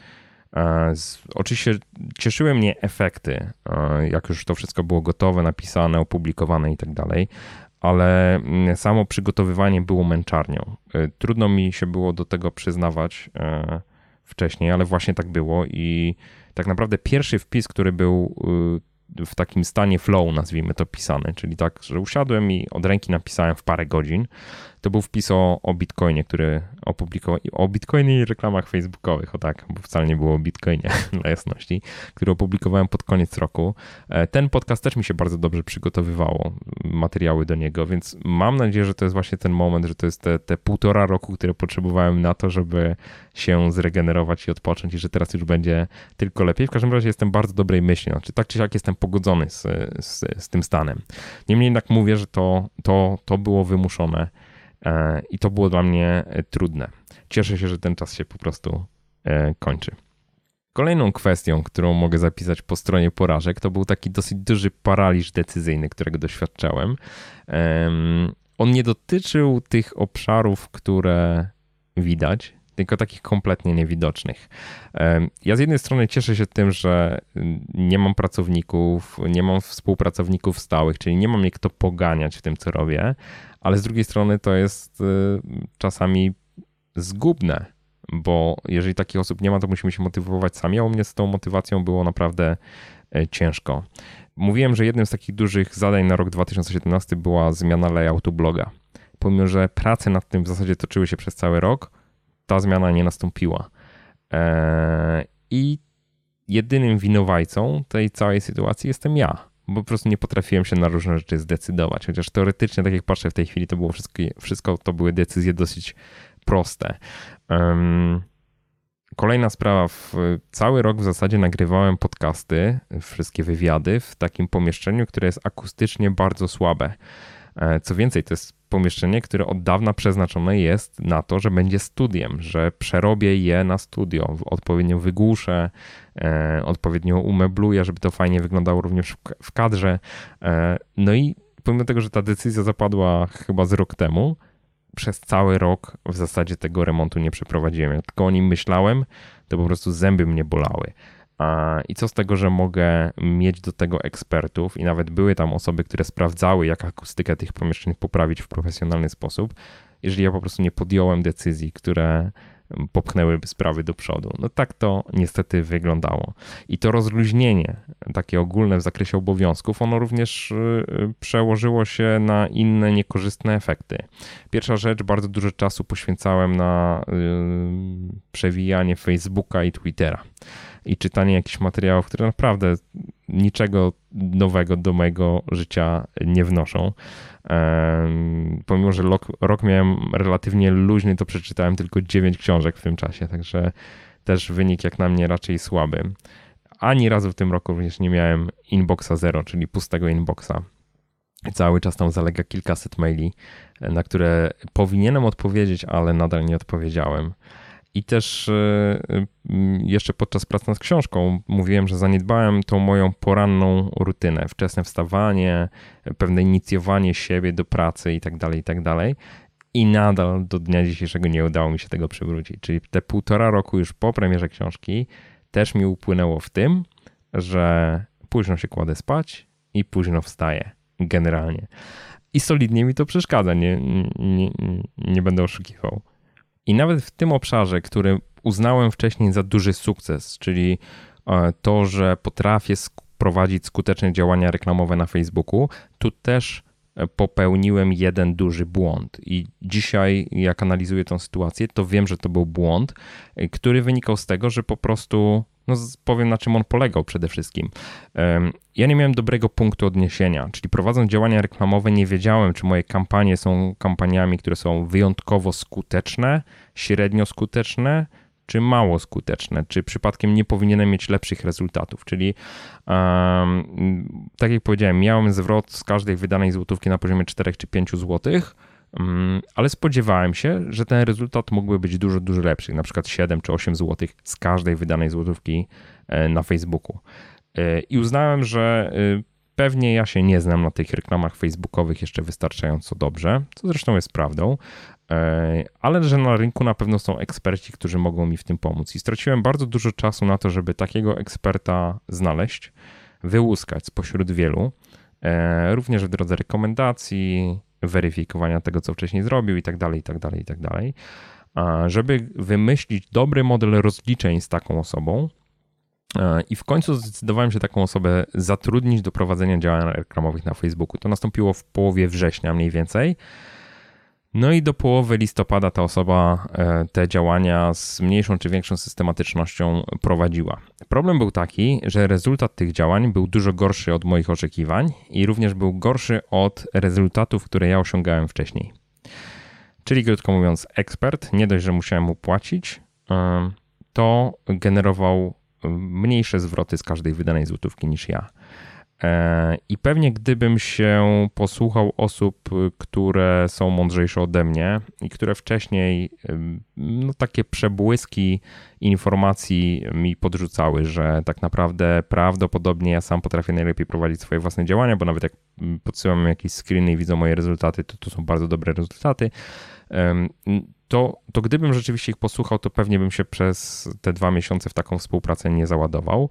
Z, oczywiście cieszyły mnie efekty, jak już to wszystko było gotowe, napisane, opublikowane i tak dalej, ale samo przygotowywanie było męczarnią. Trudno mi się było do tego przyznawać wcześniej, ale właśnie tak było i tak naprawdę pierwszy wpis, który był w takim stanie flow, nazwijmy to, pisany, czyli tak, że usiadłem i od ręki napisałem w parę godzin. To był wpis o, o Bitcoinie, który opublikowałem, o Bitcoinie i reklamach facebookowych, o tak, bo wcale nie było o Bitcoinie, dla jasności, który opublikowałem pod koniec roku. Ten podcast też mi się bardzo dobrze przygotowywało, materiały do niego, więc mam nadzieję, że to jest właśnie ten moment, że to jest te, te półtora roku, które potrzebowałem na to, żeby się zregenerować i odpocząć i że teraz już będzie tylko lepiej. W każdym razie jestem bardzo dobrej myśli, znaczy tak czy siak jestem pogodzony z, z, z tym stanem. Niemniej jednak mówię, że to, to, to było wymuszone i to było dla mnie trudne. Cieszę się, że ten czas się po prostu kończy. Kolejną kwestią, którą mogę zapisać po stronie porażek, to był taki dosyć duży paraliż decyzyjny, którego doświadczałem. On nie dotyczył tych obszarów, które widać, tylko takich kompletnie niewidocznych. Ja z jednej strony cieszę się tym, że nie mam pracowników, nie mam współpracowników stałych, czyli nie mam je kto poganiać w tym, co robię, ale z drugiej strony to jest czasami zgubne, bo jeżeli takich osób nie ma, to musimy się motywować sami, a u mnie z tą motywacją było naprawdę ciężko. mówiłem, że jednym z takich dużych zadań na rok dwa tysiące siedemnasty była zmiana layoutu bloga. Pomimo, że prace nad tym w zasadzie toczyły się przez cały rok, ta zmiana nie nastąpiła. I jedynym winowajcą tej całej sytuacji jestem ja, bo po prostu nie potrafiłem się na różne rzeczy zdecydować, chociaż teoretycznie, tak jak patrzę w tej chwili, to było wszystko, wszystko to były decyzje dosyć proste. Um, kolejna sprawa, w cały rok w zasadzie nagrywałem podcasty, wszystkie wywiady w takim pomieszczeniu, które jest akustycznie bardzo słabe. Co więcej, to jest pomieszczenie, które od dawna przeznaczone jest na to, że będzie studiem, że przerobię je na studio, odpowiednio wygłuszę, e, odpowiednio umebluję, żeby to fajnie wyglądało również w kadrze. E, no i pomimo tego, że ta decyzja zapadła chyba z rok temu, przez cały rok w zasadzie tego remontu nie przeprowadziłem. Jak tylko o nim myślałem, to po prostu zęby mnie bolały. I co z tego, że mogę mieć do tego ekspertów i nawet były tam osoby, które sprawdzały, jak akustykę tych pomieszczeń poprawić w profesjonalny sposób, jeżeli ja po prostu nie podjąłem decyzji, które popchnęłyby sprawy do przodu. No tak to niestety wyglądało. I to rozluźnienie, takie ogólne w zakresie obowiązków, ono również przełożyło się na inne niekorzystne efekty. Pierwsza rzecz, bardzo dużo czasu poświęcałem na yy, przewijanie Facebooka i Twittera i czytanie jakichś materiałów, które naprawdę niczego nowego do mojego życia nie wnoszą. Um, pomimo, że rok, rok miałem relatywnie luźny, to przeczytałem tylko dziewięć książek w tym czasie, także też wynik jak na mnie raczej słaby. Ani razu w tym roku również nie miałem inboxa zero, czyli pustego inboxa. Cały czas tam zalega kilkaset maili, na które powinienem odpowiedzieć, ale nadal nie odpowiedziałem. I też jeszcze podczas pracy nad książką mówiłem, że zaniedbałem tą moją poranną rutynę, wczesne wstawanie, pewne inicjowanie siebie do pracy i tak dalej, i tak dalej. I nadal do dnia dzisiejszego nie udało mi się tego przywrócić. Czyli te półtora roku już po premierze książki też mi upłynęło w tym, że późno się kładę spać i późno wstaję generalnie. I solidnie mi to przeszkadza, nie, nie, nie będę oszukiwał. I nawet w tym obszarze, który uznałem wcześniej za duży sukces, czyli to, że potrafię prowadzić skuteczne działania reklamowe na Facebooku, tu też popełniłem jeden duży błąd. I dzisiaj, jak analizuję tę sytuację, to wiem, że to był błąd, który wynikał z tego, że po prostu, no powiem, na czym on polegał przede wszystkim. Ja nie miałem dobrego punktu odniesienia, czyli prowadząc działania reklamowe nie wiedziałem, czy moje kampanie są kampaniami, które są wyjątkowo skuteczne, średnio skuteczne, czy mało skuteczne, czy przypadkiem nie powinienem mieć lepszych rezultatów, czyli um, tak jak powiedziałem, miałem zwrot z każdej wydanej złotówki na poziomie cztery czy pięć złotych, um, ale spodziewałem się, że ten rezultat mógłby być dużo, dużo lepszy, na przykład siedem czy osiem złotych z każdej wydanej złotówki na Facebooku. I uznałem, że pewnie ja się nie znam na tych reklamach facebookowych jeszcze wystarczająco dobrze, co zresztą jest prawdą, ale że na rynku na pewno są eksperci, którzy mogą mi w tym pomóc. I straciłem bardzo dużo czasu na to, żeby takiego eksperta znaleźć, wyłuskać spośród wielu, również w drodze rekomendacji, weryfikowania tego, co wcześniej zrobił i tak dalej, i tak dalej, i tak dalej, żeby wymyślić dobry model rozliczeń z taką osobą. I w końcu zdecydowałem się taką osobę zatrudnić do prowadzenia działań reklamowych na Facebooku. To nastąpiło w połowie września mniej więcej. No i do połowy listopada ta osoba te działania z mniejszą czy większą systematycznością prowadziła. Problem był taki, że rezultat tych działań był dużo gorszy od moich oczekiwań i również był gorszy od rezultatów, które ja osiągałem wcześniej. Czyli krótko mówiąc, ekspert, nie dość, że musiałem mu płacić, to generował mniejsze zwroty z każdej wydanej złotówki niż ja. I pewnie gdybym się posłuchał osób, które są mądrzejsze ode mnie i które wcześniej no, takie przebłyski informacji mi podrzucały, że tak naprawdę prawdopodobnie ja sam potrafię najlepiej prowadzić swoje własne działania, bo nawet jak podsyłam jakieś screeny i widzą moje rezultaty, to to są bardzo dobre rezultaty. To, to gdybym rzeczywiście ich posłuchał, to pewnie bym się przez te dwa miesiące w taką współpracę nie załadował.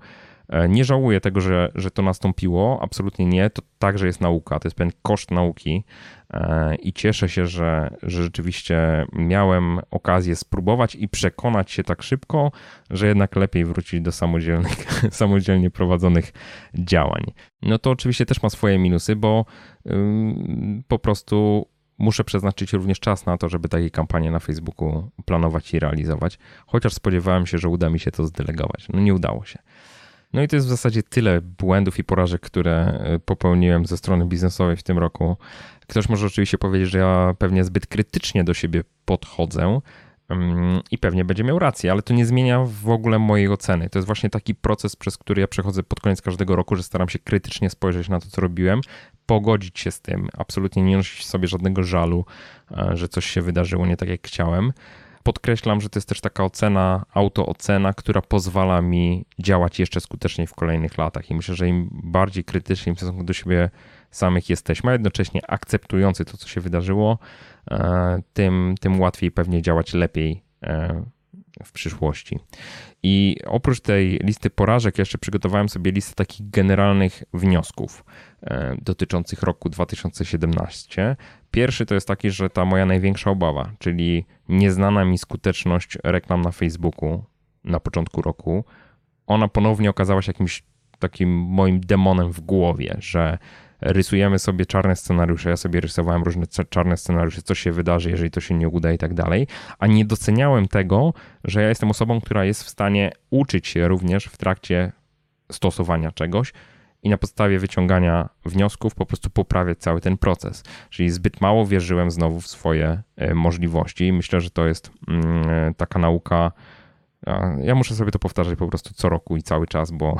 Nie żałuję tego, że, że to nastąpiło, absolutnie nie. To także jest nauka, to jest pewien koszt nauki i cieszę się, że, że rzeczywiście miałem okazję spróbować i przekonać się tak szybko, że jednak lepiej wrócić do samodzielnych, samodzielnie prowadzonych działań. No to oczywiście też ma swoje minusy, bo ym, po prostu muszę przeznaczyć również czas na to, żeby takie kampanie na Facebooku planować i realizować, chociaż spodziewałem się, że uda mi się to zdelegować. No nie udało się. No i to jest w zasadzie tyle błędów i porażek, które popełniłem ze strony biznesowej w tym roku. Ktoś może oczywiście powiedzieć, że ja pewnie zbyt krytycznie do siebie podchodzę i pewnie będzie miał rację, ale to nie zmienia w ogóle mojej oceny. To jest właśnie taki proces, przez który ja przechodzę pod koniec każdego roku, że staram się krytycznie spojrzeć na to, co robiłem, pogodzić się z tym, absolutnie nie nosić sobie żadnego żalu, że coś się wydarzyło nie tak, jak chciałem. Podkreślam, że to jest też taka ocena, autoocena, która pozwala mi działać jeszcze skuteczniej w kolejnych latach i myślę, że im bardziej krytyczni w stosunku do siebie samych jesteśmy, a jednocześnie akceptujący to, co się wydarzyło, tym, tym łatwiej pewnie działać lepiej w przyszłości. I oprócz tej listy porażek jeszcze przygotowałem sobie listę takich generalnych wniosków dotyczących roku dwa tysiące siedemnastego. Pierwszy to jest taki, że ta moja największa obawa, czyli nieznana mi skuteczność reklam na Facebooku na początku roku, ona ponownie okazała się jakimś takim moim demonem w głowie, że rysujemy sobie czarne scenariusze, ja sobie rysowałem różne czarne scenariusze, co się wydarzy, jeżeli to się nie uda i tak dalej, a nie doceniałem tego, że ja jestem osobą, która jest w stanie uczyć się również w trakcie stosowania czegoś i na podstawie wyciągania wniosków po prostu poprawiać cały ten proces. Czyli zbyt mało wierzyłem znowu w swoje możliwości i myślę, że to jest taka nauka. Ja muszę sobie to powtarzać po prostu co roku i cały czas, bo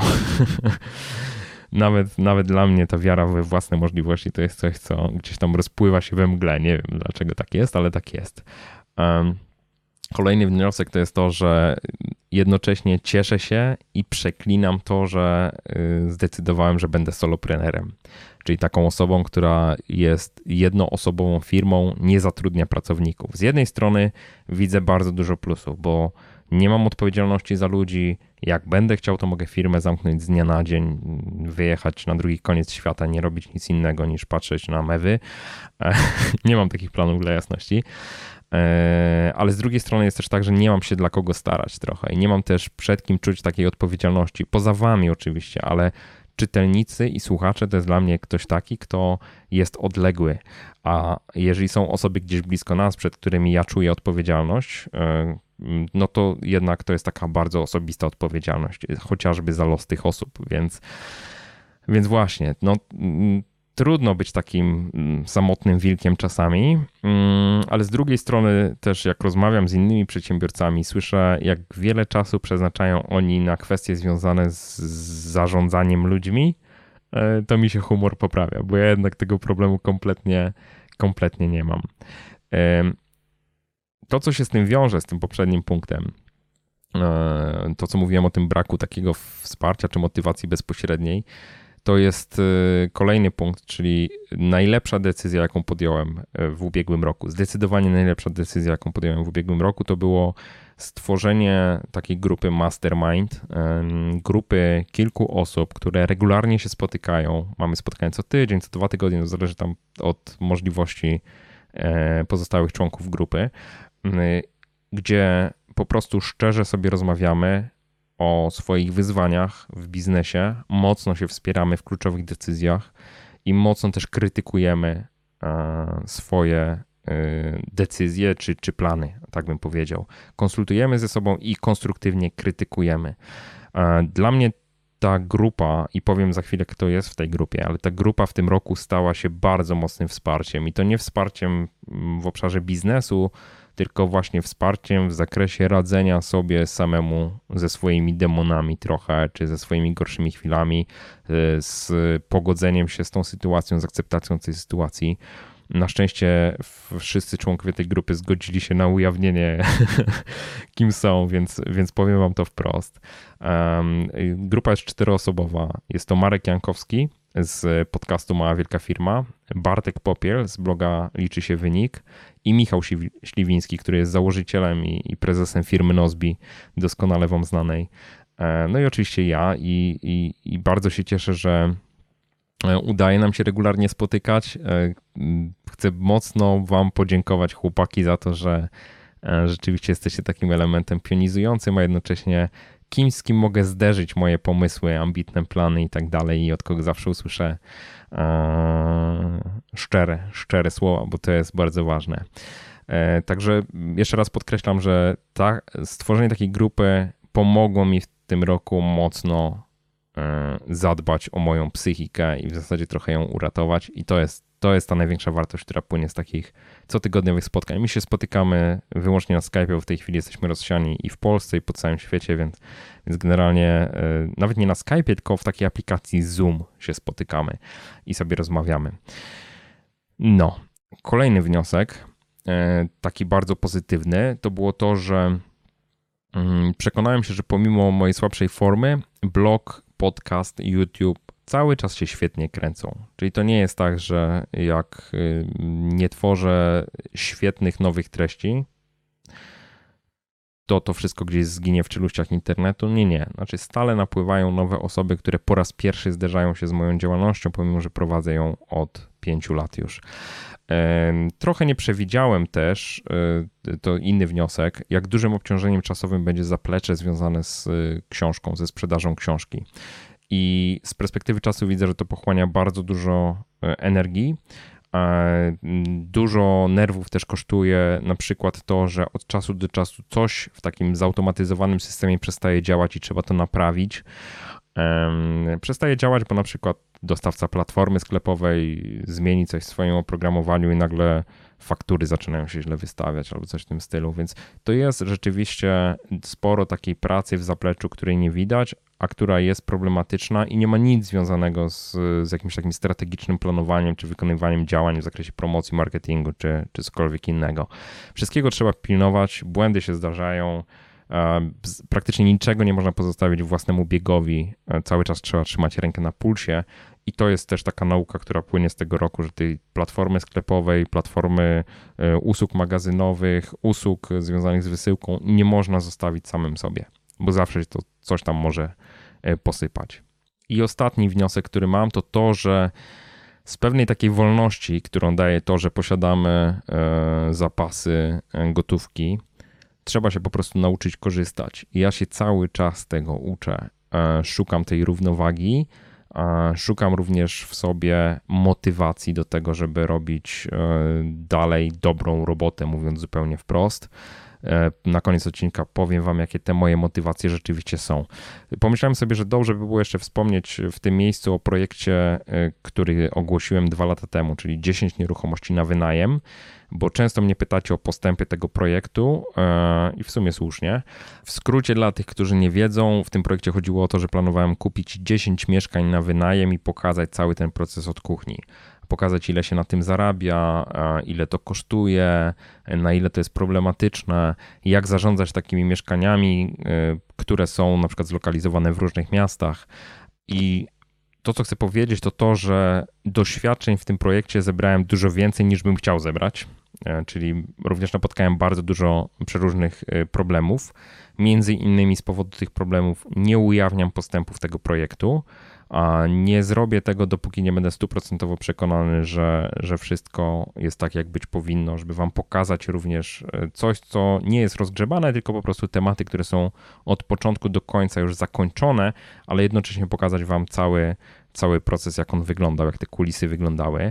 Nawet, nawet dla mnie ta wiara we własne możliwości to jest coś, co gdzieś tam rozpływa się we mgle. Nie wiem, dlaczego tak jest, ale tak jest. Um, kolejny wniosek to jest to, że jednocześnie cieszę się i przeklinam to, że zdecydowałem, że będę soloprenerem. Czyli taką osobą, która jest jednoosobową firmą, nie zatrudnia pracowników. Z jednej strony widzę bardzo dużo plusów, bo nie mam odpowiedzialności za ludzi. Jak będę chciał, to mogę firmę zamknąć z dnia na dzień, wyjechać na drugi koniec świata, nie robić nic innego niż patrzeć na mewy. Nie mam takich planów dla jasności. Ale z drugiej strony jest też tak, że nie mam się dla kogo starać trochę i nie mam też przed kim czuć takiej odpowiedzialności. Poza wami oczywiście, ale czytelnicy i słuchacze to jest dla mnie ktoś taki, kto jest odległy. A jeżeli są osoby gdzieś blisko nas, przed którymi ja czuję odpowiedzialność, no to jednak to jest taka bardzo osobista odpowiedzialność, chociażby za los tych osób, więc, więc właśnie, no trudno być takim samotnym wilkiem czasami, ale z drugiej strony też jak rozmawiam z innymi przedsiębiorcami, słyszę jak wiele czasu przeznaczają oni na kwestie związane z zarządzaniem ludźmi, to mi się humor poprawia, bo ja jednak tego problemu kompletnie, kompletnie nie mam. To, co się z tym wiąże, z tym poprzednim punktem, to, co mówiłem o tym braku takiego wsparcia czy motywacji bezpośredniej, to jest kolejny punkt, czyli najlepsza decyzja, jaką podjąłem w ubiegłym roku. Zdecydowanie najlepsza decyzja, jaką podjąłem w ubiegłym roku, to było stworzenie takiej grupy Mastermind, grupy kilku osób, które regularnie się spotykają. Mamy spotkania co tydzień, co dwa tygodnie, to zależy tam od możliwości pozostałych członków grupy, gdzie po prostu szczerze sobie rozmawiamy o swoich wyzwaniach w biznesie, mocno się wspieramy w kluczowych decyzjach i mocno też krytykujemy swoje decyzje czy, czy plany, tak bym powiedział. Konsultujemy ze sobą i konstruktywnie krytykujemy. Dla mnie ta grupa, i powiem za chwilę, kto jest w tej grupie, ale ta grupa w tym roku stała się bardzo mocnym wsparciem i to nie wsparciem w obszarze biznesu, tylko właśnie wsparciem w zakresie radzenia sobie samemu ze swoimi demonami trochę, czy ze swoimi gorszymi chwilami, z pogodzeniem się z tą sytuacją, z akceptacją tej sytuacji. Na szczęście wszyscy członkowie tej grupy zgodzili się na ujawnienie, kim są, więc, więc powiem wam to wprost. Um, grupa jest czteroosobowa. Jest to Marek Jankowski z podcastu Mała Wielka Firma, Bartek Popiel z bloga Liczy się Wynik i Michał Śliwiński, który jest założycielem i, i prezesem firmy Nozbi, doskonale wam znanej. No i oczywiście ja i, i, i bardzo się cieszę, że udaje nam się regularnie spotykać. Chcę mocno wam podziękować, chłopaki, za to, że rzeczywiście jesteście takim elementem pionizującym, a jednocześnie kimś, z kim mogę zderzyć moje pomysły, ambitne plany i tak dalej i od kogo zawsze usłyszę szczere, szczere słowa, bo to jest bardzo ważne. Także jeszcze raz podkreślam, że ta, stworzenie takiej grupy pomogło mi w tym roku mocno zadbać o moją psychikę i w zasadzie trochę ją uratować i to jest, to jest ta największa wartość, która płynie z takich cotygodniowych spotkań. My się spotykamy wyłącznie na Skype'ie, bo w tej chwili jesteśmy rozsiani i w Polsce i po całym świecie, więc, więc generalnie nawet nie na Skype'ie, tylko w takiej aplikacji Zoom się spotykamy i sobie rozmawiamy. No, kolejny wniosek, taki bardzo pozytywny, to było to, że przekonałem się, że pomimo mojej słabszej formy, blog, podcast, YouTube cały czas się świetnie kręcą. Czyli to nie jest tak, że jak nie tworzę świetnych nowych treści, to to wszystko gdzieś zginie w czeluściach internetu. Nie, nie. Znaczy stale napływają nowe osoby, które po raz pierwszy zderzają się z moją działalnością, pomimo że prowadzę ją od pięciu lat już. Trochę nie przewidziałem też, to inny wniosek, jak dużym obciążeniem czasowym będzie zaplecze związane z książką, ze sprzedażą książki. I z perspektywy czasu widzę, że to pochłania bardzo dużo energii. Dużo nerwów też kosztuje na przykład to, że od czasu do czasu coś w takim zautomatyzowanym systemie przestaje działać i trzeba to naprawić. Przestaje działać, bo na przykład dostawca platformy sklepowej zmieni coś w swoim oprogramowaniu i nagle faktury zaczynają się źle wystawiać albo coś w tym stylu, więc to jest rzeczywiście sporo takiej pracy w zapleczu, której nie widać, a która jest problematyczna i nie ma nic związanego z, z jakimś takim strategicznym planowaniem czy wykonywaniem działań w zakresie promocji, marketingu czy, czy cokolwiek innego. Wszystkiego trzeba pilnować, błędy się zdarzają, praktycznie niczego nie można pozostawić własnemu biegowi, cały czas trzeba trzymać rękę na pulsie i to jest też taka nauka, która płynie z tego roku, że tej platformy sklepowej, platformy usług magazynowych, usług związanych z wysyłką nie można zostawić samym sobie, bo zawsze to coś tam może posypać. I ostatni wniosek, który mam, to to, że z pewnej takiej wolności, którą daje to, że posiadamy zapasy gotówki, trzeba się po prostu nauczyć korzystać. I ja się cały czas tego uczę. Szukam tej równowagi, szukam również w sobie motywacji do tego, żeby robić dalej dobrą robotę, mówiąc zupełnie wprost. Na koniec odcinka powiem wam, jakie te moje motywacje rzeczywiście są. Pomyślałem sobie, że dobrze by było jeszcze wspomnieć w tym miejscu o projekcie, który ogłosiłem dwa lata temu, czyli dziesięć nieruchomości na wynajem, bo często mnie pytacie o postępy tego projektu i w sumie słusznie. W skrócie dla tych, którzy nie wiedzą, w tym projekcie chodziło o to, że planowałem kupić dziesięć mieszkań na wynajem i pokazać cały ten proces od kuchni. Pokazać, ile się na tym zarabia, ile to kosztuje, na ile to jest problematyczne, jak zarządzać takimi mieszkaniami, które są na przykład zlokalizowane w różnych miastach. I to, co chcę powiedzieć, to to, że doświadczeń w tym projekcie zebrałem dużo więcej, niż bym chciał zebrać, czyli również napotkałem bardzo dużo przeróżnych problemów. Między innymi z powodu tych problemów nie ujawniam postępów tego projektu, a nie zrobię tego, dopóki nie będę stuprocentowo przekonany, że, że wszystko jest tak, jak być powinno, żeby wam pokazać również coś, co nie jest rozgrzebane, tylko po prostu tematy, które są od początku do końca już zakończone, ale jednocześnie pokazać wam cały, cały proces, jak on wyglądał, jak te kulisy wyglądały.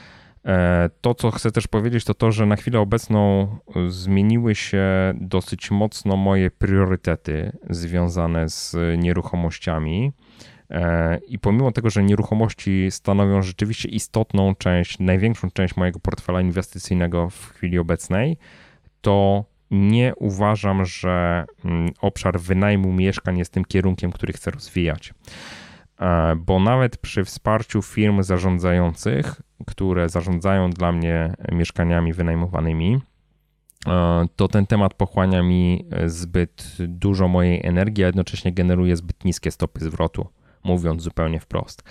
To, co chcę też powiedzieć, to to, że na chwilę obecną zmieniły się dosyć mocno moje priorytety związane z nieruchomościami. I pomimo tego, że nieruchomości stanowią rzeczywiście istotną część, największą część mojego portfela inwestycyjnego w chwili obecnej, to nie uważam, że obszar wynajmu mieszkań jest tym kierunkiem, który chcę rozwijać. Bo nawet przy wsparciu firm zarządzających, które zarządzają dla mnie mieszkaniami wynajmowanymi, to ten temat pochłania mi zbyt dużo mojej energii, a jednocześnie generuje zbyt niskie stopy zwrotu, mówiąc zupełnie wprost.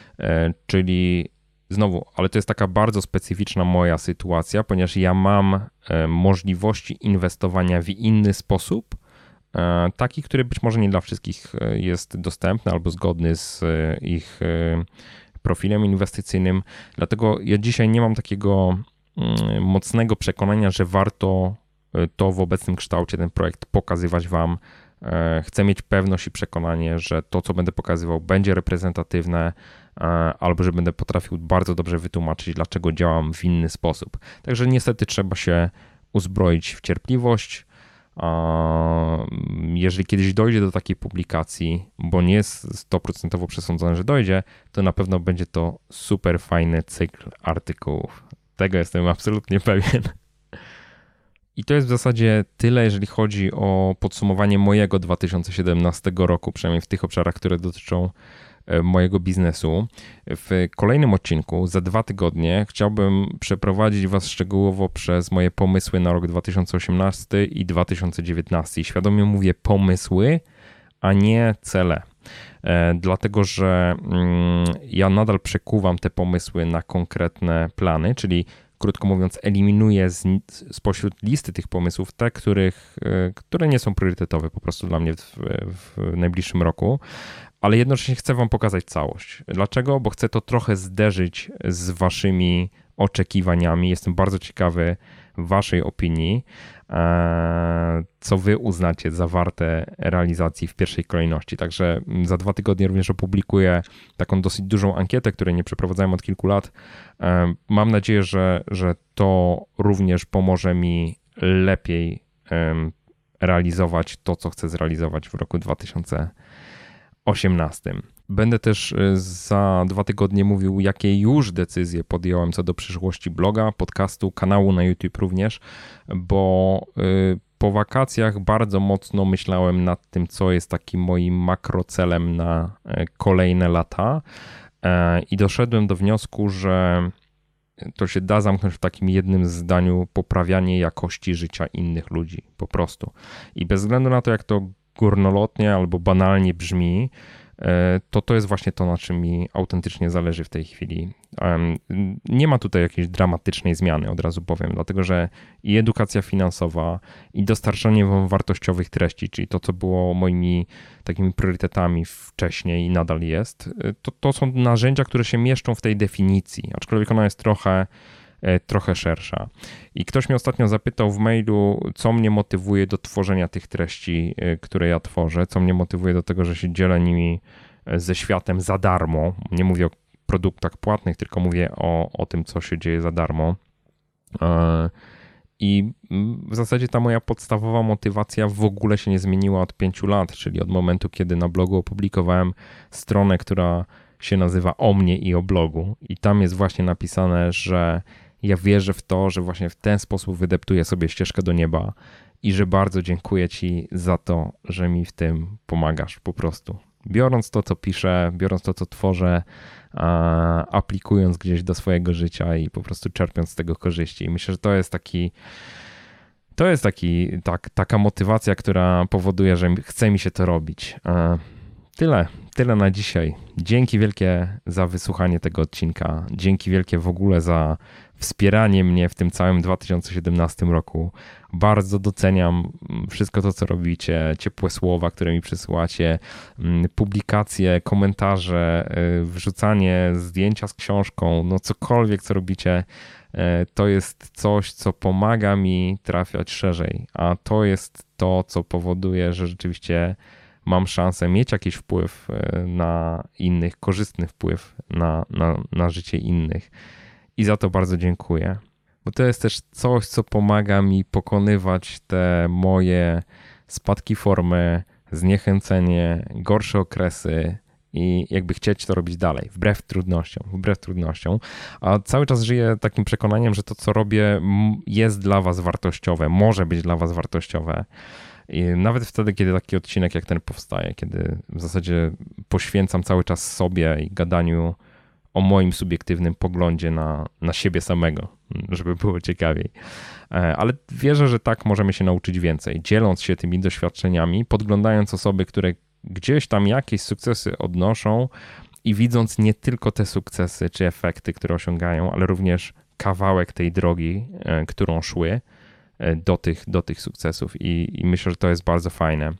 Czyli znowu, ale to jest taka bardzo specyficzna moja sytuacja, ponieważ ja mam możliwości inwestowania w inny sposób, taki, który być może nie dla wszystkich jest dostępny albo zgodny z ich profilem inwestycyjnym. Dlatego ja dzisiaj nie mam takiego mocnego przekonania, że warto to w obecnym kształcie, ten projekt pokazywać wam. Chcę mieć pewność i przekonanie, że to, co będę pokazywał, będzie reprezentatywne, albo że będę potrafił bardzo dobrze wytłumaczyć, dlaczego działam w inny sposób. Także niestety trzeba się uzbroić w cierpliwość. Jeżeli kiedyś dojdzie do takiej publikacji, bo nie jest sto procent przesądzone, że dojdzie, to na pewno będzie to super fajny cykl artykułów. Tego jestem absolutnie pewien. I to jest w zasadzie tyle, jeżeli chodzi o podsumowanie mojego dwa tysiące siedemnastego roku, przynajmniej w tych obszarach, które dotyczą mojego biznesu. W kolejnym odcinku za dwa tygodnie chciałbym przeprowadzić was szczegółowo przez moje pomysły na rok dwa tysiące osiemnasty i dwa tysiące dziewiętnasty. I świadomie mówię pomysły, a nie cele. E, dlatego, że mm, ja nadal przekuwam te pomysły na konkretne plany, czyli krótko mówiąc, eliminuję z, spośród listy tych pomysłów te, których, które nie są priorytetowe po prostu dla mnie w, w najbliższym roku, ale jednocześnie chcę wam pokazać całość. Dlaczego? Bo chcę to trochę zderzyć z waszymi oczekiwaniami. Jestem bardzo ciekawy waszej opinii, co wy uznacie za warte realizacji w pierwszej kolejności. Także za dwa tygodnie również opublikuję taką dosyć dużą ankietę, której nie przeprowadzałem od kilku lat. Mam nadzieję, że, że to również pomoże mi lepiej realizować to, co chcę zrealizować w roku dwa tysiące osiemnastym. Będę też za dwa tygodnie mówił, jakie już decyzje podjąłem co do przyszłości bloga, podcastu, kanału na YouTube również, bo po wakacjach bardzo mocno myślałem nad tym, co jest takim moim makrocelem na kolejne lata i doszedłem do wniosku, że to się da zamknąć w takim jednym zdaniu: poprawianie jakości życia innych ludzi po prostu. I bez względu na to, jak to górnolotnie albo banalnie brzmi, to to jest właśnie to, na czym mi autentycznie zależy w tej chwili. Nie ma tutaj jakiejś dramatycznej zmiany, od razu powiem, dlatego że i edukacja finansowa, i dostarczanie wam wartościowych treści, czyli to, co było moimi takimi priorytetami wcześniej i nadal jest, to, to są narzędzia, które się mieszczą w tej definicji, aczkolwiek ona jest trochę trochę szersza. I ktoś mnie ostatnio zapytał w mailu, co mnie motywuje do tworzenia tych treści, które ja tworzę, co mnie motywuje do tego, że się dzielę nimi ze światem za darmo. Nie mówię o produktach płatnych, tylko mówię o, o tym, co się dzieje za darmo. I w zasadzie ta moja podstawowa motywacja w ogóle się nie zmieniła od pięciu lat, czyli od momentu, kiedy na blogu opublikowałem stronę, która się nazywa O mnie i o blogu. I tam jest właśnie napisane, że ja wierzę w to, że właśnie w ten sposób wydeptuję sobie ścieżkę do nieba i że bardzo dziękuję ci za to, że mi w tym pomagasz po prostu. Biorąc to, co piszę, biorąc to, co tworzę, a, aplikując gdzieś do swojego życia i po prostu czerpiąc z tego korzyści. I myślę, że to jest taki, to jest taki, tak, taka motywacja, która powoduje, że chce mi się to robić. A, tyle, tyle na dzisiaj. Dzięki wielkie za wysłuchanie tego odcinka. Dzięki wielkie w ogóle za wspieranie mnie w tym całym dwa tysiące siedemnastym roku. Bardzo doceniam wszystko to, co robicie, ciepłe słowa, które mi przysyłacie, publikacje, komentarze, wrzucanie zdjęcia z książką, no cokolwiek, co robicie, to jest coś, co pomaga mi trafiać szerzej, a to jest to, co powoduje, że rzeczywiście mam szansę mieć jakiś wpływ na innych, korzystny wpływ na, na, na życie innych. I za to bardzo dziękuję, bo to jest też coś, co pomaga mi pokonywać te moje spadki formy, zniechęcenie, gorsze okresy i jakby chcieć to robić dalej, wbrew trudnościom, wbrew trudnościom. A cały czas żyję takim przekonaniem, że to, co robię, jest dla was wartościowe, może być dla was wartościowe. I nawet wtedy, kiedy taki odcinek jak ten powstaje, kiedy w zasadzie poświęcam cały czas sobie i gadaniu o moim subiektywnym poglądzie na, na siebie samego, żeby było ciekawiej. Ale wierzę, że tak możemy się nauczyć więcej, dzieląc się tymi doświadczeniami, podglądając osoby, które gdzieś tam jakieś sukcesy odnoszą i widząc nie tylko te sukcesy czy efekty, które osiągają, ale również kawałek tej drogi, którą szły do tych, do tych sukcesów i, i myślę, że to jest bardzo fajne.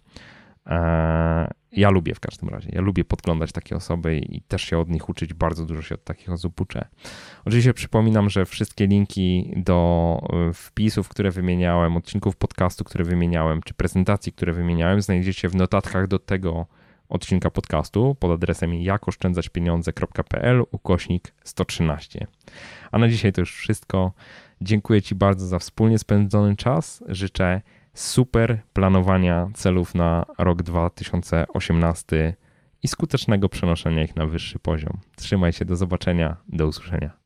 Ja lubię w każdym razie, ja lubię podglądać takie osoby i też się od nich uczyć, bardzo dużo się od takich osób uczę. Oczywiście przypominam, że wszystkie linki do wpisów, które wymieniałem, odcinków podcastu, które wymieniałem, czy prezentacji, które wymieniałem, znajdziecie w notatkach do tego odcinka podcastu pod adresem jakoszczędzaćpieniądze.pl ukośnik sto trzynaście. A na dzisiaj to już wszystko. Dziękuję Ci bardzo za wspólnie spędzony czas. Życzę super planowania celów na rok dwa tysiące osiemnasty i skutecznego przenoszenia ich na wyższy poziom. Trzymaj się, do zobaczenia, do usłyszenia.